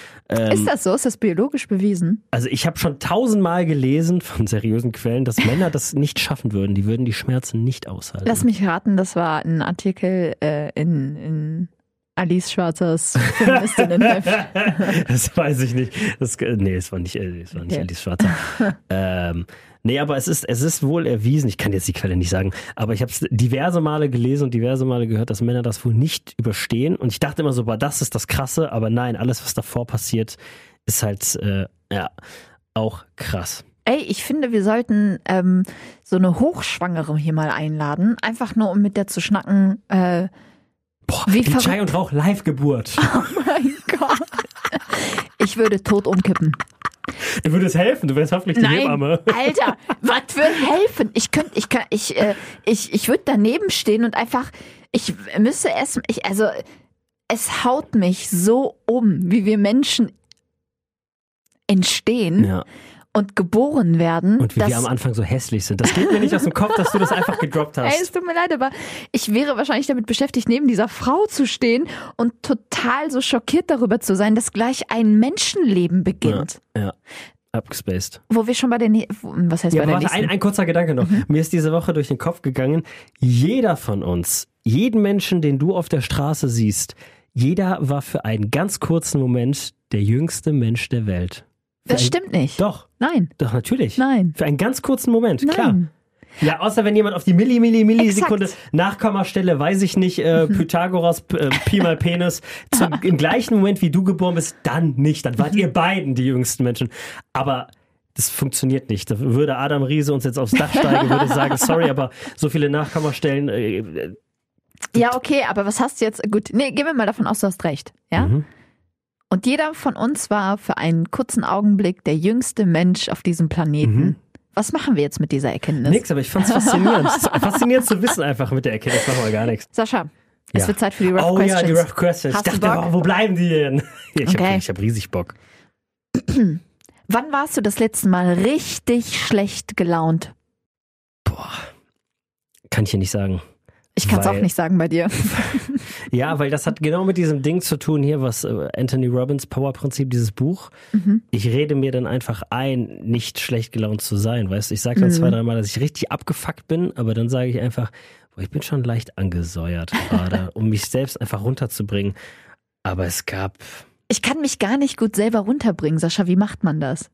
Ist das so? Ist das biologisch bewiesen? Also ich habe schon 1000-mal gelesen von seriösen Quellen, dass Männer das nicht schaffen würden. Die würden die Schmerzen nicht aushalten. Lass mich raten, das war ein Artikel in Alice Schwarzers Feministinnenheft. Das weiß ich nicht. Es war nicht Alice Schwarzer. Nee, aber es ist wohl erwiesen, ich kann jetzt die Quelle nicht sagen, aber ich habe es diverse Male gelesen und diverse Male gehört, dass Männer das wohl nicht überstehen. Und ich dachte immer so, das ist das Krasse, aber nein, alles, was davor passiert, ist halt auch krass. Ey, ich finde, wir sollten so eine Hochschwangere hier mal einladen, einfach nur um mit der zu schnacken. Die Chai und Rauch Live-Geburt. Oh mein Gott. Ich würde tot umkippen. Du würdest helfen, du wärst hoffentlich die Hebamme. Alter, was würde helfen? Ich würde daneben stehen und einfach, ich müsste es haut mich so um, wie wir Menschen entstehen. Ja. und geboren werden. Und wie wir am Anfang so hässlich sind. Das geht mir nicht aus dem Kopf, dass du das einfach gedroppt hast. Ey, es tut mir leid, aber ich wäre wahrscheinlich damit beschäftigt, neben dieser Frau zu stehen und total so schockiert darüber zu sein, dass gleich ein Menschenleben beginnt. Ja. Abgespaced. Wo wir schon bei der was heißt bei der nächsten? Ein kurzer Gedanke noch. Mir ist diese Woche durch den Kopf gegangen, jeder von uns, jeden Menschen, den du auf der Straße siehst, jeder war für einen ganz kurzen Moment der jüngste Mensch der Welt. Das stimmt nicht. Doch. Nein. Doch, natürlich. Nein. Für einen ganz kurzen Moment, Nein. klar. Ja, außer wenn jemand auf die Millisekunde Nachkommastelle, weiß ich nicht, Pythagoras, Pi mal Penis, im gleichen Moment, wie du geboren bist, dann nicht. Dann wart ihr beiden die jüngsten Menschen. Aber das funktioniert nicht. Da würde Adam Riese uns jetzt aufs Dach steigen, würde sagen, sorry, aber so viele Nachkommastellen. Ja, okay, aber was hast du jetzt? Gut, nee, gehen wir mal davon aus, du hast recht. Ja? Mhm. Und jeder von uns war für einen kurzen Augenblick der jüngste Mensch auf diesem Planeten. Mhm. Was machen wir jetzt mit dieser Erkenntnis? Nix, aber ich fand's faszinierend. Faszinierend zu wissen einfach mit der Erkenntnis. Machen wir gar nichts. Sascha, es wird Zeit für die Rough Questions. Oh ja, die Rough Questions. Hast ich dachte, wo bleiben die denn? Ich hab riesig Bock. Wann warst du das letzte Mal richtig schlecht gelaunt? Boah, kann ich dir nicht sagen. Ich kann es auch nicht sagen bei dir. Ja, weil das hat genau mit diesem Ding zu tun hier, was Anthony Robbins Power-Prinzip, dieses Buch. Mhm. Ich rede mir dann einfach ein, nicht schlecht gelaunt zu sein. Weißt du, ich sage dann 2-3 Mal, dass ich richtig abgefuckt bin, aber dann sage ich einfach, boah, ich bin schon leicht angesäuert gerade, um mich selbst einfach runterzubringen. Aber es gab... Ich kann mich gar nicht gut selber runterbringen, Sascha. Wie macht man das?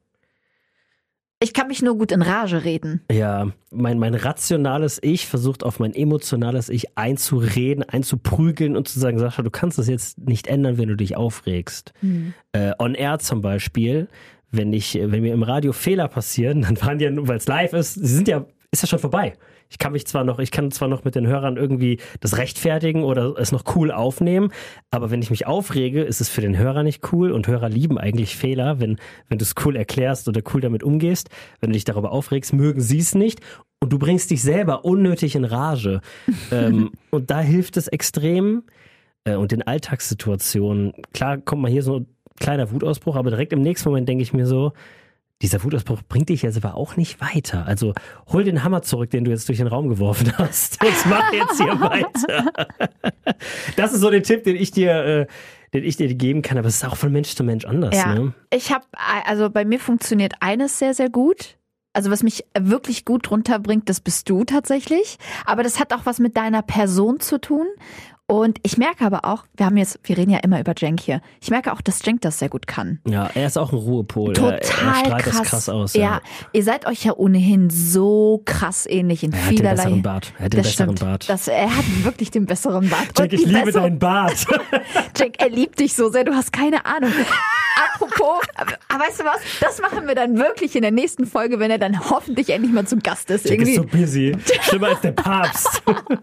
Ich kann mich nur gut in Rage reden. Ja, mein rationales Ich versucht auf mein emotionales Ich einzureden, einzuprügeln und zu sagen, Sascha, du kannst das jetzt nicht ändern, wenn du dich aufregst. On Air zum Beispiel, wenn mir im Radio Fehler passieren, dann waren die ja, weil es live ist, ist ja schon vorbei. Ich kann zwar noch mit den Hörern irgendwie das rechtfertigen oder es noch cool aufnehmen, aber wenn ich mich aufrege, ist es für den Hörer nicht cool und Hörer lieben eigentlich Fehler, wenn du es cool erklärst oder cool damit umgehst. Wenn du dich darüber aufregst, mögen sie es nicht und du bringst dich selber unnötig in Rage. Und da hilft es extrem. Und in Alltagssituationen, klar kommt mal hier so ein kleiner Wutausbruch, aber direkt im nächsten Moment denke ich mir so, dieser Wutausbruch bringt dich jetzt aber auch nicht weiter. Also hol den Hammer zurück, den du jetzt durch den Raum geworfen hast. Und mach jetzt hier weiter. Das ist so der Tipp, den ich dir geben kann. Aber es ist auch von Mensch zu Mensch anders. Ja, ne? Also bei mir funktioniert eines sehr, sehr gut. Also was mich wirklich gut runterbringt, das bist du tatsächlich. Aber das hat auch was mit deiner Person zu tun. Und ich merke aber auch, wir reden ja immer über Cenk hier. Ich merke auch, dass Cenk das sehr gut kann. Ja, er ist auch ein Ruhepol. Total er strahlt krass. Das krass aus. Ja, ihr seid euch ja ohnehin so krass ähnlich in vielerlei. Er hat den besseren Bart. Er hat wirklich den besseren Bart. Cenk, ich liebe deinen Bart. Cenk, er liebt dich so sehr, du hast keine Ahnung. Apropos, aber weißt du was? Das machen wir dann wirklich in der nächsten Folge, wenn er dann hoffentlich endlich mal zu Gast ist. Cenk ist so busy. Schlimmer als der Papst.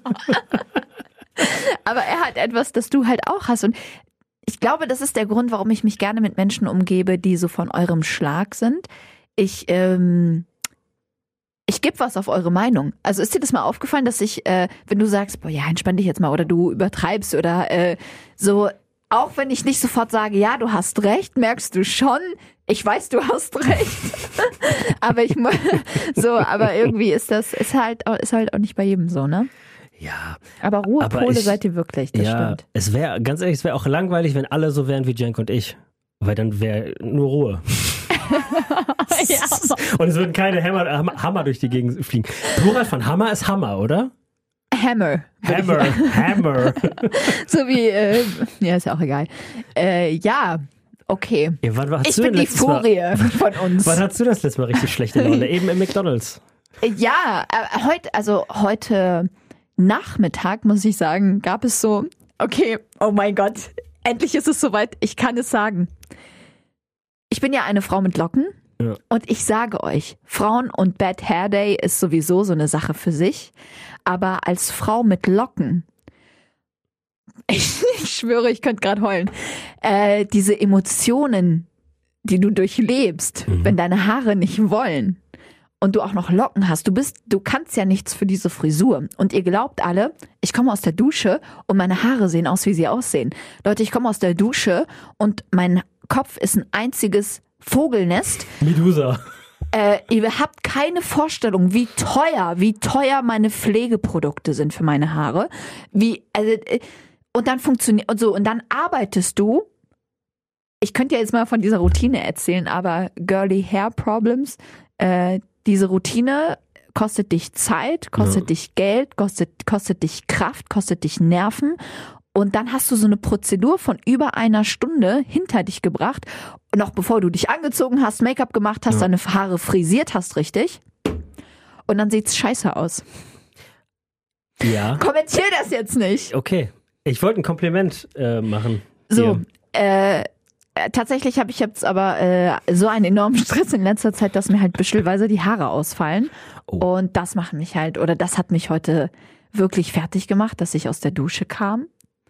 Aber er hat etwas, das du halt auch hast. Und ich glaube, das ist der Grund, warum ich mich gerne mit Menschen umgebe, die so von eurem Schlag sind. Ich gebe was auf eure Meinung. Also ist dir das mal aufgefallen, dass wenn du sagst, boah, ja, entspann dich jetzt mal oder du übertreibst oder so, auch wenn ich nicht sofort sage, ja, du hast recht, merkst du schon, ich weiß, du hast recht. aber irgendwie ist halt auch nicht bei jedem so, ne? Ja. Aber Ruhepole seid ihr wirklich, das stimmt. Es wäre, ganz ehrlich, es wäre auch langweilig, wenn alle so wären wie Cenk und ich. Weil dann wäre nur Ruhe. Ja. Und es würden keine Hammer durch die Gegend fliegen. Plural von Hammer ist Hammer, oder? Hammer. So wie, ja, ist ja auch egal. Ja, okay. Ja, ich bin die Furie von uns. Wann hattest du das letzte Mal richtig schlechte Laune? Eben im McDonald's. Ja, heute Nachmittag, muss ich sagen, gab es so, okay, oh mein Gott, endlich ist es soweit, ich kann es sagen. Ich bin ja eine Frau mit Locken und ich sage euch, Frauen und Bad Hair Day ist sowieso so eine Sache für sich, aber als Frau mit Locken, ich schwöre, ich könnte gerade heulen, diese Emotionen, die du durchlebst, wenn deine Haare nicht wollen, und du auch noch Locken hast, du kannst ja nichts für diese Frisur. Und ihr glaubt alle, ich komme aus der Dusche und meine Haare sehen aus, wie sie aussehen. Leute, ich komme aus der Dusche und mein Kopf ist ein einziges Vogelnest. Medusa. Ihr habt keine Vorstellung, wie teuer meine Pflegeprodukte sind für meine Haare. Und dann funktioniert und so. Und dann arbeitest du. Ich könnte ja jetzt mal von dieser Routine erzählen, aber Girly Hair Problems, diese Routine kostet dich Zeit, kostet dich Geld, kostet dich Kraft, kostet dich Nerven. Und dann hast du so eine Prozedur von über einer Stunde hinter dich gebracht. Und noch bevor du dich angezogen hast, Make-up gemacht hast, deine Haare frisiert hast, richtig. Und dann sieht's scheiße aus. Ja. Kommentier das jetzt nicht. Okay. Ich wollte ein Kompliment machen. So, tatsächlich habe ich jetzt aber so einen enormen Stress in letzter Zeit, dass mir halt büschelweise die Haare ausfallen. Oh. Und das macht mich halt, oder das hat mich heute wirklich fertig gemacht, dass ich aus der Dusche kam.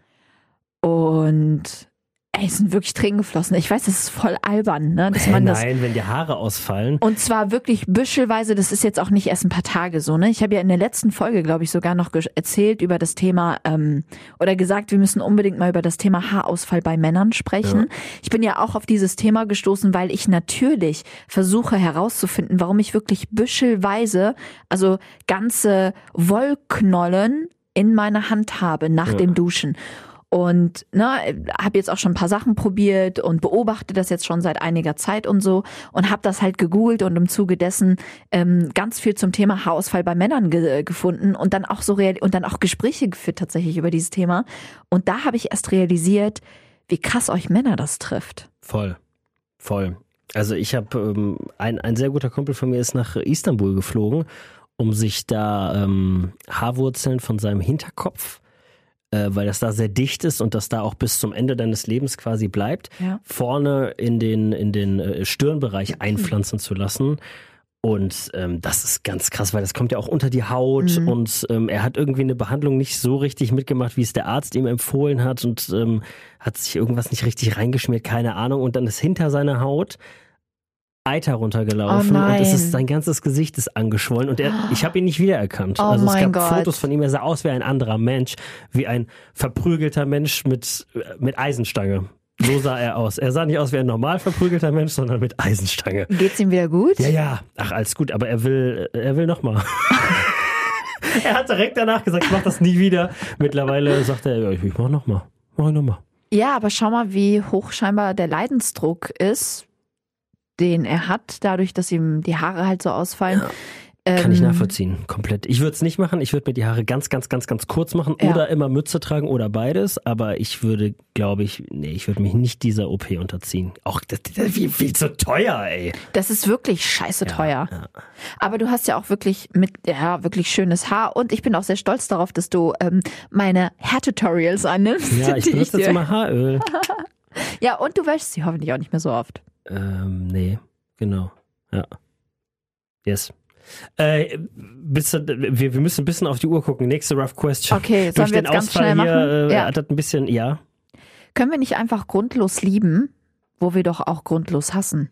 Und es sind wirklich Tränen geflossen. Ich weiß, das ist voll albern, ne? Dass man Nein, wenn die Haare ausfallen. Und zwar wirklich büschelweise, das ist jetzt auch nicht erst ein paar Tage so, ne? Ich habe ja in der letzten Folge, glaube ich, sogar noch erzählt über das Thema, oder gesagt, wir müssen unbedingt mal über das Thema Haarausfall bei Männern sprechen. Ja. Ich bin ja auch auf dieses Thema gestoßen, weil ich natürlich versuche herauszufinden, warum ich wirklich büschelweise, also ganze Wollknollen in meiner Hand habe nach dem Duschen. Und habe jetzt auch schon ein paar Sachen probiert und beobachte das jetzt schon seit einiger Zeit und so und habe das halt gegoogelt und im Zuge dessen ganz viel zum Thema Haarausfall bei Männern gefunden und dann auch und dann auch Gespräche geführt tatsächlich über dieses Thema. Und da habe ich erst realisiert, wie krass euch Männer das trifft. Voll. Also ich habe ein sehr guter Kumpel von mir ist nach Istanbul geflogen, um sich da Haarwurzeln von seinem Hinterkopf, weil das da sehr dicht ist und das da auch bis zum Ende deines Lebens quasi bleibt, vorne in den Stirnbereich einpflanzen zu lassen. Und das ist ganz krass, weil das kommt ja auch unter die Haut und er hat irgendwie eine Behandlung nicht so richtig mitgemacht, wie es der Arzt ihm empfohlen hat und hat sich irgendwas nicht richtig reingeschmiert, keine Ahnung. Und dann ist hinter seiner Haut Eiter runtergelaufen und sein ganzes Gesicht ist angeschwollen und ich habe ihn nicht wiedererkannt. Also es gab Fotos von ihm, er sah aus wie ein anderer Mensch, wie ein verprügelter Mensch mit Eisenstange. So sah er aus. Er sah nicht aus wie ein normal verprügelter Mensch, sondern mit Eisenstange. Geht's ihm wieder gut? Ja. Ach, alles gut, aber er will nochmal. Er hat direkt danach gesagt, ich mach das nie wieder. Mittlerweile sagt er, ich mach nochmal. Ja, aber schau mal, wie hoch scheinbar der Leidensdruck ist, den er hat, dadurch, dass ihm die Haare halt so ausfallen. Ja. Kann ich nachvollziehen, komplett. Ich würde es nicht machen, ich würde mir die Haare ganz, ganz, ganz, ganz kurz machen oder immer Mütze tragen oder beides, aber ich würde, glaube ich, ich würde mich nicht dieser OP unterziehen. Auch das viel zu teuer, ey. Das ist wirklich scheiße teuer. Ja. Aber du hast ja auch wirklich wirklich schönes Haar und ich bin auch sehr stolz darauf, dass du meine Hair-Tutorials annimmst. Ja, ich benutze jetzt immer Haaröl. Ja, und du wäschst sie hoffentlich auch nicht mehr so oft. Nee, genau. Ja. Yes. Wir müssen ein bisschen auf die Uhr gucken. Nächste Rough Question. Okay, sollen wir jetzt ganz schnell machen? Hat das ein bisschen, Können wir nicht einfach grundlos lieben, wo wir doch auch grundlos hassen?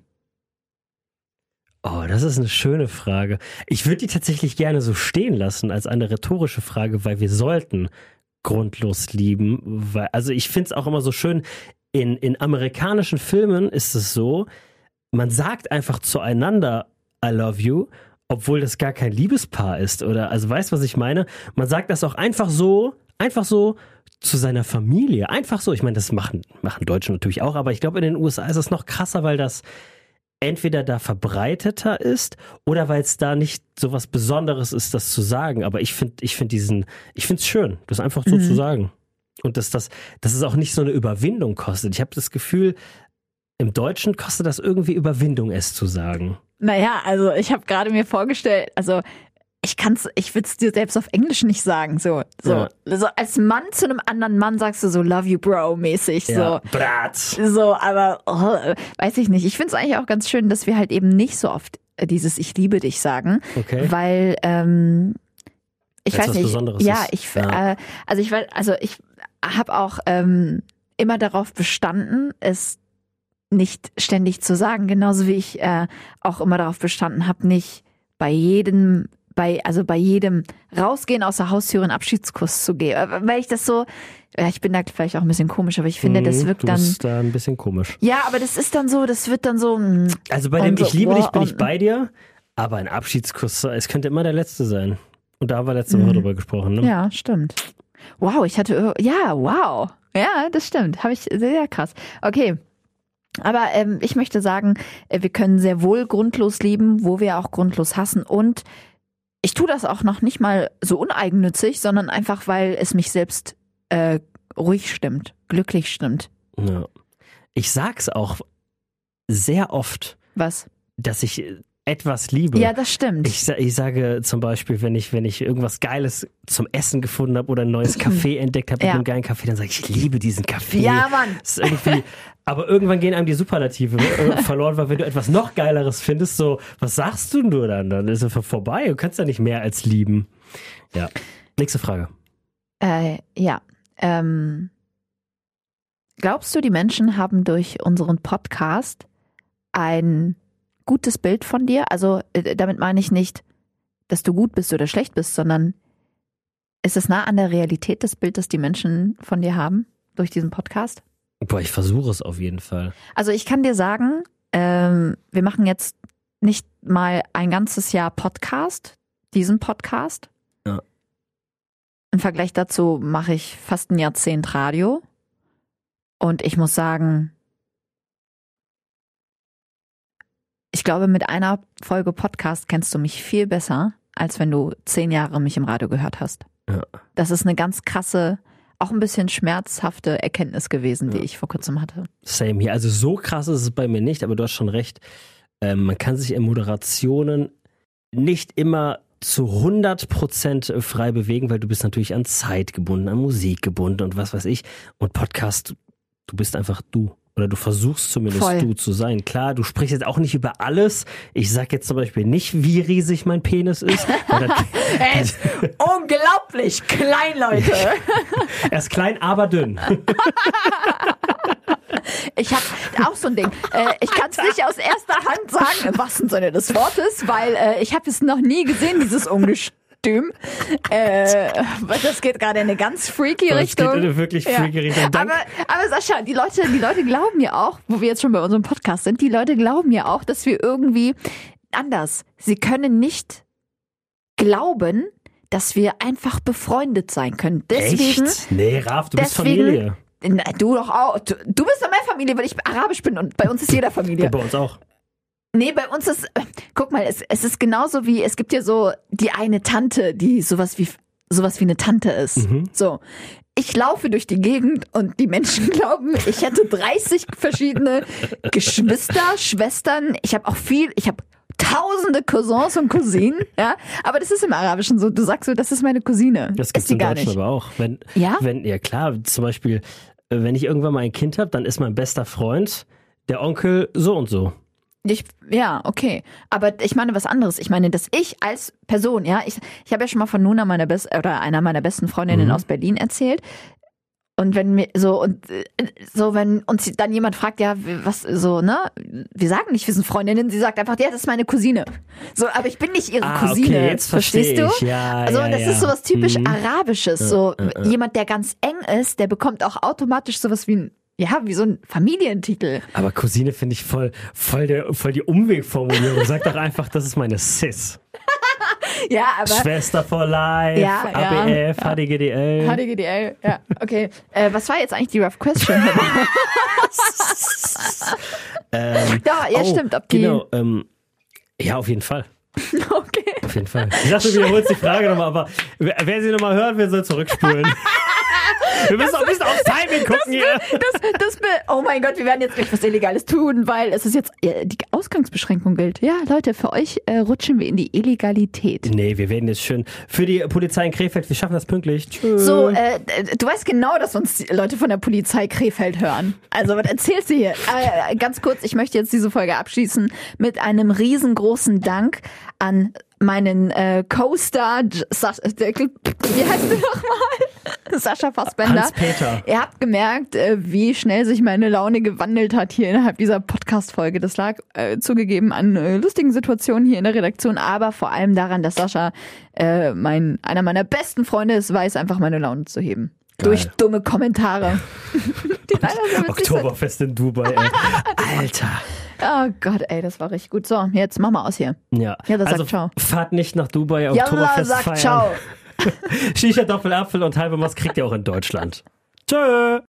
Oh, das ist eine schöne Frage. Ich würde die tatsächlich gerne so stehen lassen als eine rhetorische Frage, weil wir sollten grundlos lieben. Also ich finde es auch immer so schön, in amerikanischen Filmen ist es so, man sagt einfach zueinander I love you, obwohl das gar kein Liebespaar ist. Oder, also weißt du, was ich meine? Man sagt das auch einfach so zu seiner Familie. Einfach so. Ich meine, das machen Deutsche natürlich auch, aber ich glaube, in den USA ist es noch krasser, weil das entweder da verbreiteter ist oder weil es da nicht so was Besonderes ist, das zu sagen. Aber ich finde es schön, das einfach so zu sagen. Und dass es auch nicht so eine Überwindung kostet. Ich habe das Gefühl, im Deutschen kostet das irgendwie Überwindung, es zu sagen. Naja, also ich habe gerade mir vorgestellt, also ich würde es dir selbst auf Englisch nicht sagen. So als Mann zu einem anderen Mann sagst du so Love you bro mäßig. Ja, so, Brat. So, aber weiß ich nicht. Ich finde es eigentlich auch ganz schön, dass wir halt eben nicht so oft dieses Ich liebe dich sagen. Okay. Weil ich weiß nicht. Besonderes ja, ist. ich habe auch immer darauf bestanden, es nicht ständig zu sagen, genauso wie ich auch immer darauf bestanden habe, nicht bei jedem bei jedem Rausgehen aus der Haustür einen Abschiedskuss zu geben. Weil ich das so, ja, ich bin da vielleicht auch ein bisschen komisch, aber ich finde, das wirkt dann... Du bist da ein bisschen komisch. Ja, aber das ist dann so, das wird dann so... Also bei dem Ich liebe dich bin ich bei dir, aber ein Abschiedskuss, es könnte immer der letzte sein. Und da haben wir letzte Woche drüber gesprochen, ne? Ja, stimmt. Wow, wow. Ja, das stimmt. Habe ich sehr krass. Okay. Aber ich möchte sagen, wir können sehr wohl grundlos lieben, wo wir auch grundlos hassen. Und ich tue das auch noch nicht mal so uneigennützig, sondern einfach, weil es mich selbst ruhig stimmt, glücklich stimmt. Ja. Ich sag's auch sehr oft. Was? Dass ich etwas liebe. Ja, das stimmt. Ich sage zum Beispiel, wenn ich irgendwas Geiles zum Essen gefunden habe oder ein neues Café entdeckt habe mit einem geilen Kaffee, dann sage ich liebe diesen Kaffee. Ja, Mann. Das ist irgendwie, aber irgendwann gehen einem die Superlative verloren, weil wenn du etwas noch Geileres findest, so, was sagst du nur dann? Dann ist es vorbei. Du kannst ja nicht mehr als lieben. Ja. Nächste Frage. Ja. Glaubst du, die Menschen haben durch unseren Podcast ein gutes Bild von dir? Also damit meine ich nicht, dass du gut bist oder schlecht bist, sondern ist es nah an der Realität, das Bild, das die Menschen von dir haben durch diesen Podcast? Boah, ich versuche es auf jeden Fall. Also ich kann dir sagen, wir machen jetzt nicht mal ein ganzes Jahr Podcast, diesen Podcast. Ja. Im Vergleich dazu mache ich fast ein Jahrzehnt Radio. Und ich muss sagen, ich glaube, mit einer Folge Podcast kennst du mich viel besser, als wenn du 10 Jahre mich im Radio gehört hast. Ja. Das ist eine ganz krasse, auch ein bisschen schmerzhafte Erkenntnis gewesen, die ich vor kurzem hatte. Same hier. Also so krass ist es bei mir nicht, aber du hast schon recht. Man kann sich in Moderationen nicht immer zu 100% frei bewegen, weil du bist natürlich an Zeit gebunden, an Musik gebunden und was weiß ich. Und Podcast, du bist einfach du. Oder du versuchst zumindest du zu sein. Klar, du sprichst jetzt auch nicht über alles. Ich sag jetzt zum Beispiel nicht, wie riesig mein Penis ist. Er ist unglaublich klein, Leute. Er ist klein, aber dünn. Ich habe auch so ein Ding. Ich kann es nicht aus erster Hand sagen, im wahrsten Sinne des Wortes, weil ich habe es noch nie gesehen, dieses Ungestüm. Das geht gerade in eine ganz freaky Richtung. Das geht in eine wirklich freaky Richtung. Aber Sascha, die Leute glauben ja auch, wo wir jetzt schon bei unserem Podcast sind, die Leute glauben ja auch, dass wir irgendwie anders. Sie können nicht glauben, dass wir einfach befreundet sein können. Deswegen, echt? Nee, Raf, du bist Familie. Du doch auch. Du bist doch meine Familie, weil ich arabisch bin und bei uns ist jeder Familie. Ja, bei uns auch. Nee, bei uns ist, guck mal, es ist genauso wie, es gibt ja so die eine Tante, die sowas wie eine Tante ist. Mhm. So. Ich laufe durch die Gegend und die Menschen glauben, ich hätte 30 verschiedene Geschwister, Schwestern. Ich habe tausende Cousins und Cousinen, ja. Aber das ist im Arabischen so. Du sagst so, das ist meine Cousine. Das gibt's in Deutschland aber auch. Ja, klar, zum Beispiel, wenn ich irgendwann mal ein Kind habe, dann ist mein bester Freund der Onkel so und so. Ja, okay. Aber ich meine was anderes. Ich meine, dass ich als Person, ja, ich habe ja schon mal von Nuna, einer meiner besten Freundinnen aus Berlin erzählt. Und wenn wenn uns dann jemand fragt, ja, was so, ne? Wir sagen nicht, wir sind Freundinnen, sie sagt einfach, ja, das ist meine Cousine. So, aber ich bin nicht ihre Cousine. Okay, jetzt verstehst du? Ja, also das ist sowas typisch Arabisches. So jemand, der ganz eng ist, der bekommt auch automatisch sowas wie wie so ein Familientitel. Aber Cousine finde ich voll die Umwegformulierung. Sag doch einfach, das ist meine Sis. Ja, aber Schwester for Life, ABF, HDGDL. HDGDL, ja, okay. Was war jetzt eigentlich die Rough Question? Stimmt. Genau, ja, auf jeden Fall. Okay. Auf jeden Fall. Ich dachte, du wiederholst die Frage nochmal, aber wer sie nochmal hören will, soll zurückspulen. Wir müssen auch ein bisschen aufs Timing gucken hier. Oh mein Gott, wir werden jetzt gleich was Illegales tun, weil es ist jetzt, die Ausgangsbeschränkung gilt. Ja, Leute, für euch rutschen wir in die Illegalität. Nee, wir werden jetzt schön für die Polizei in Krefeld, wir schaffen das pünktlich. Tschüss. So, du weißt genau, dass uns die Leute von der Polizei Krefeld hören. Also, was erzählst du hier? Ganz kurz, ich möchte jetzt diese Folge abschließen mit einem riesengroßen Dank an meinen Co-Star, wie heißt du nochmal? Sascha Fassbender. Hans-Peter. Ihr habt gemerkt, wie schnell sich meine Laune gewandelt hat hier innerhalb dieser Podcast-Folge. Das lag zugegeben an lustigen Situationen hier in der Redaktion, aber vor allem daran, dass Sascha einer meiner besten Freunde ist, weiß einfach meine Laune zu heben. Geil. Durch dumme Kommentare. Die leider so witzig Oktoberfest in Dubai, ey. Alter. Oh Gott, ey, das war richtig gut. So, jetzt mach mal aus hier. Ja, das also sagt ciao. Fahrt nicht nach Dubai, Oktoberfest sagt feiern. Ciao. Shisha, Doppelapfel und halbe Maß kriegt ihr auch in Deutschland. Tschö.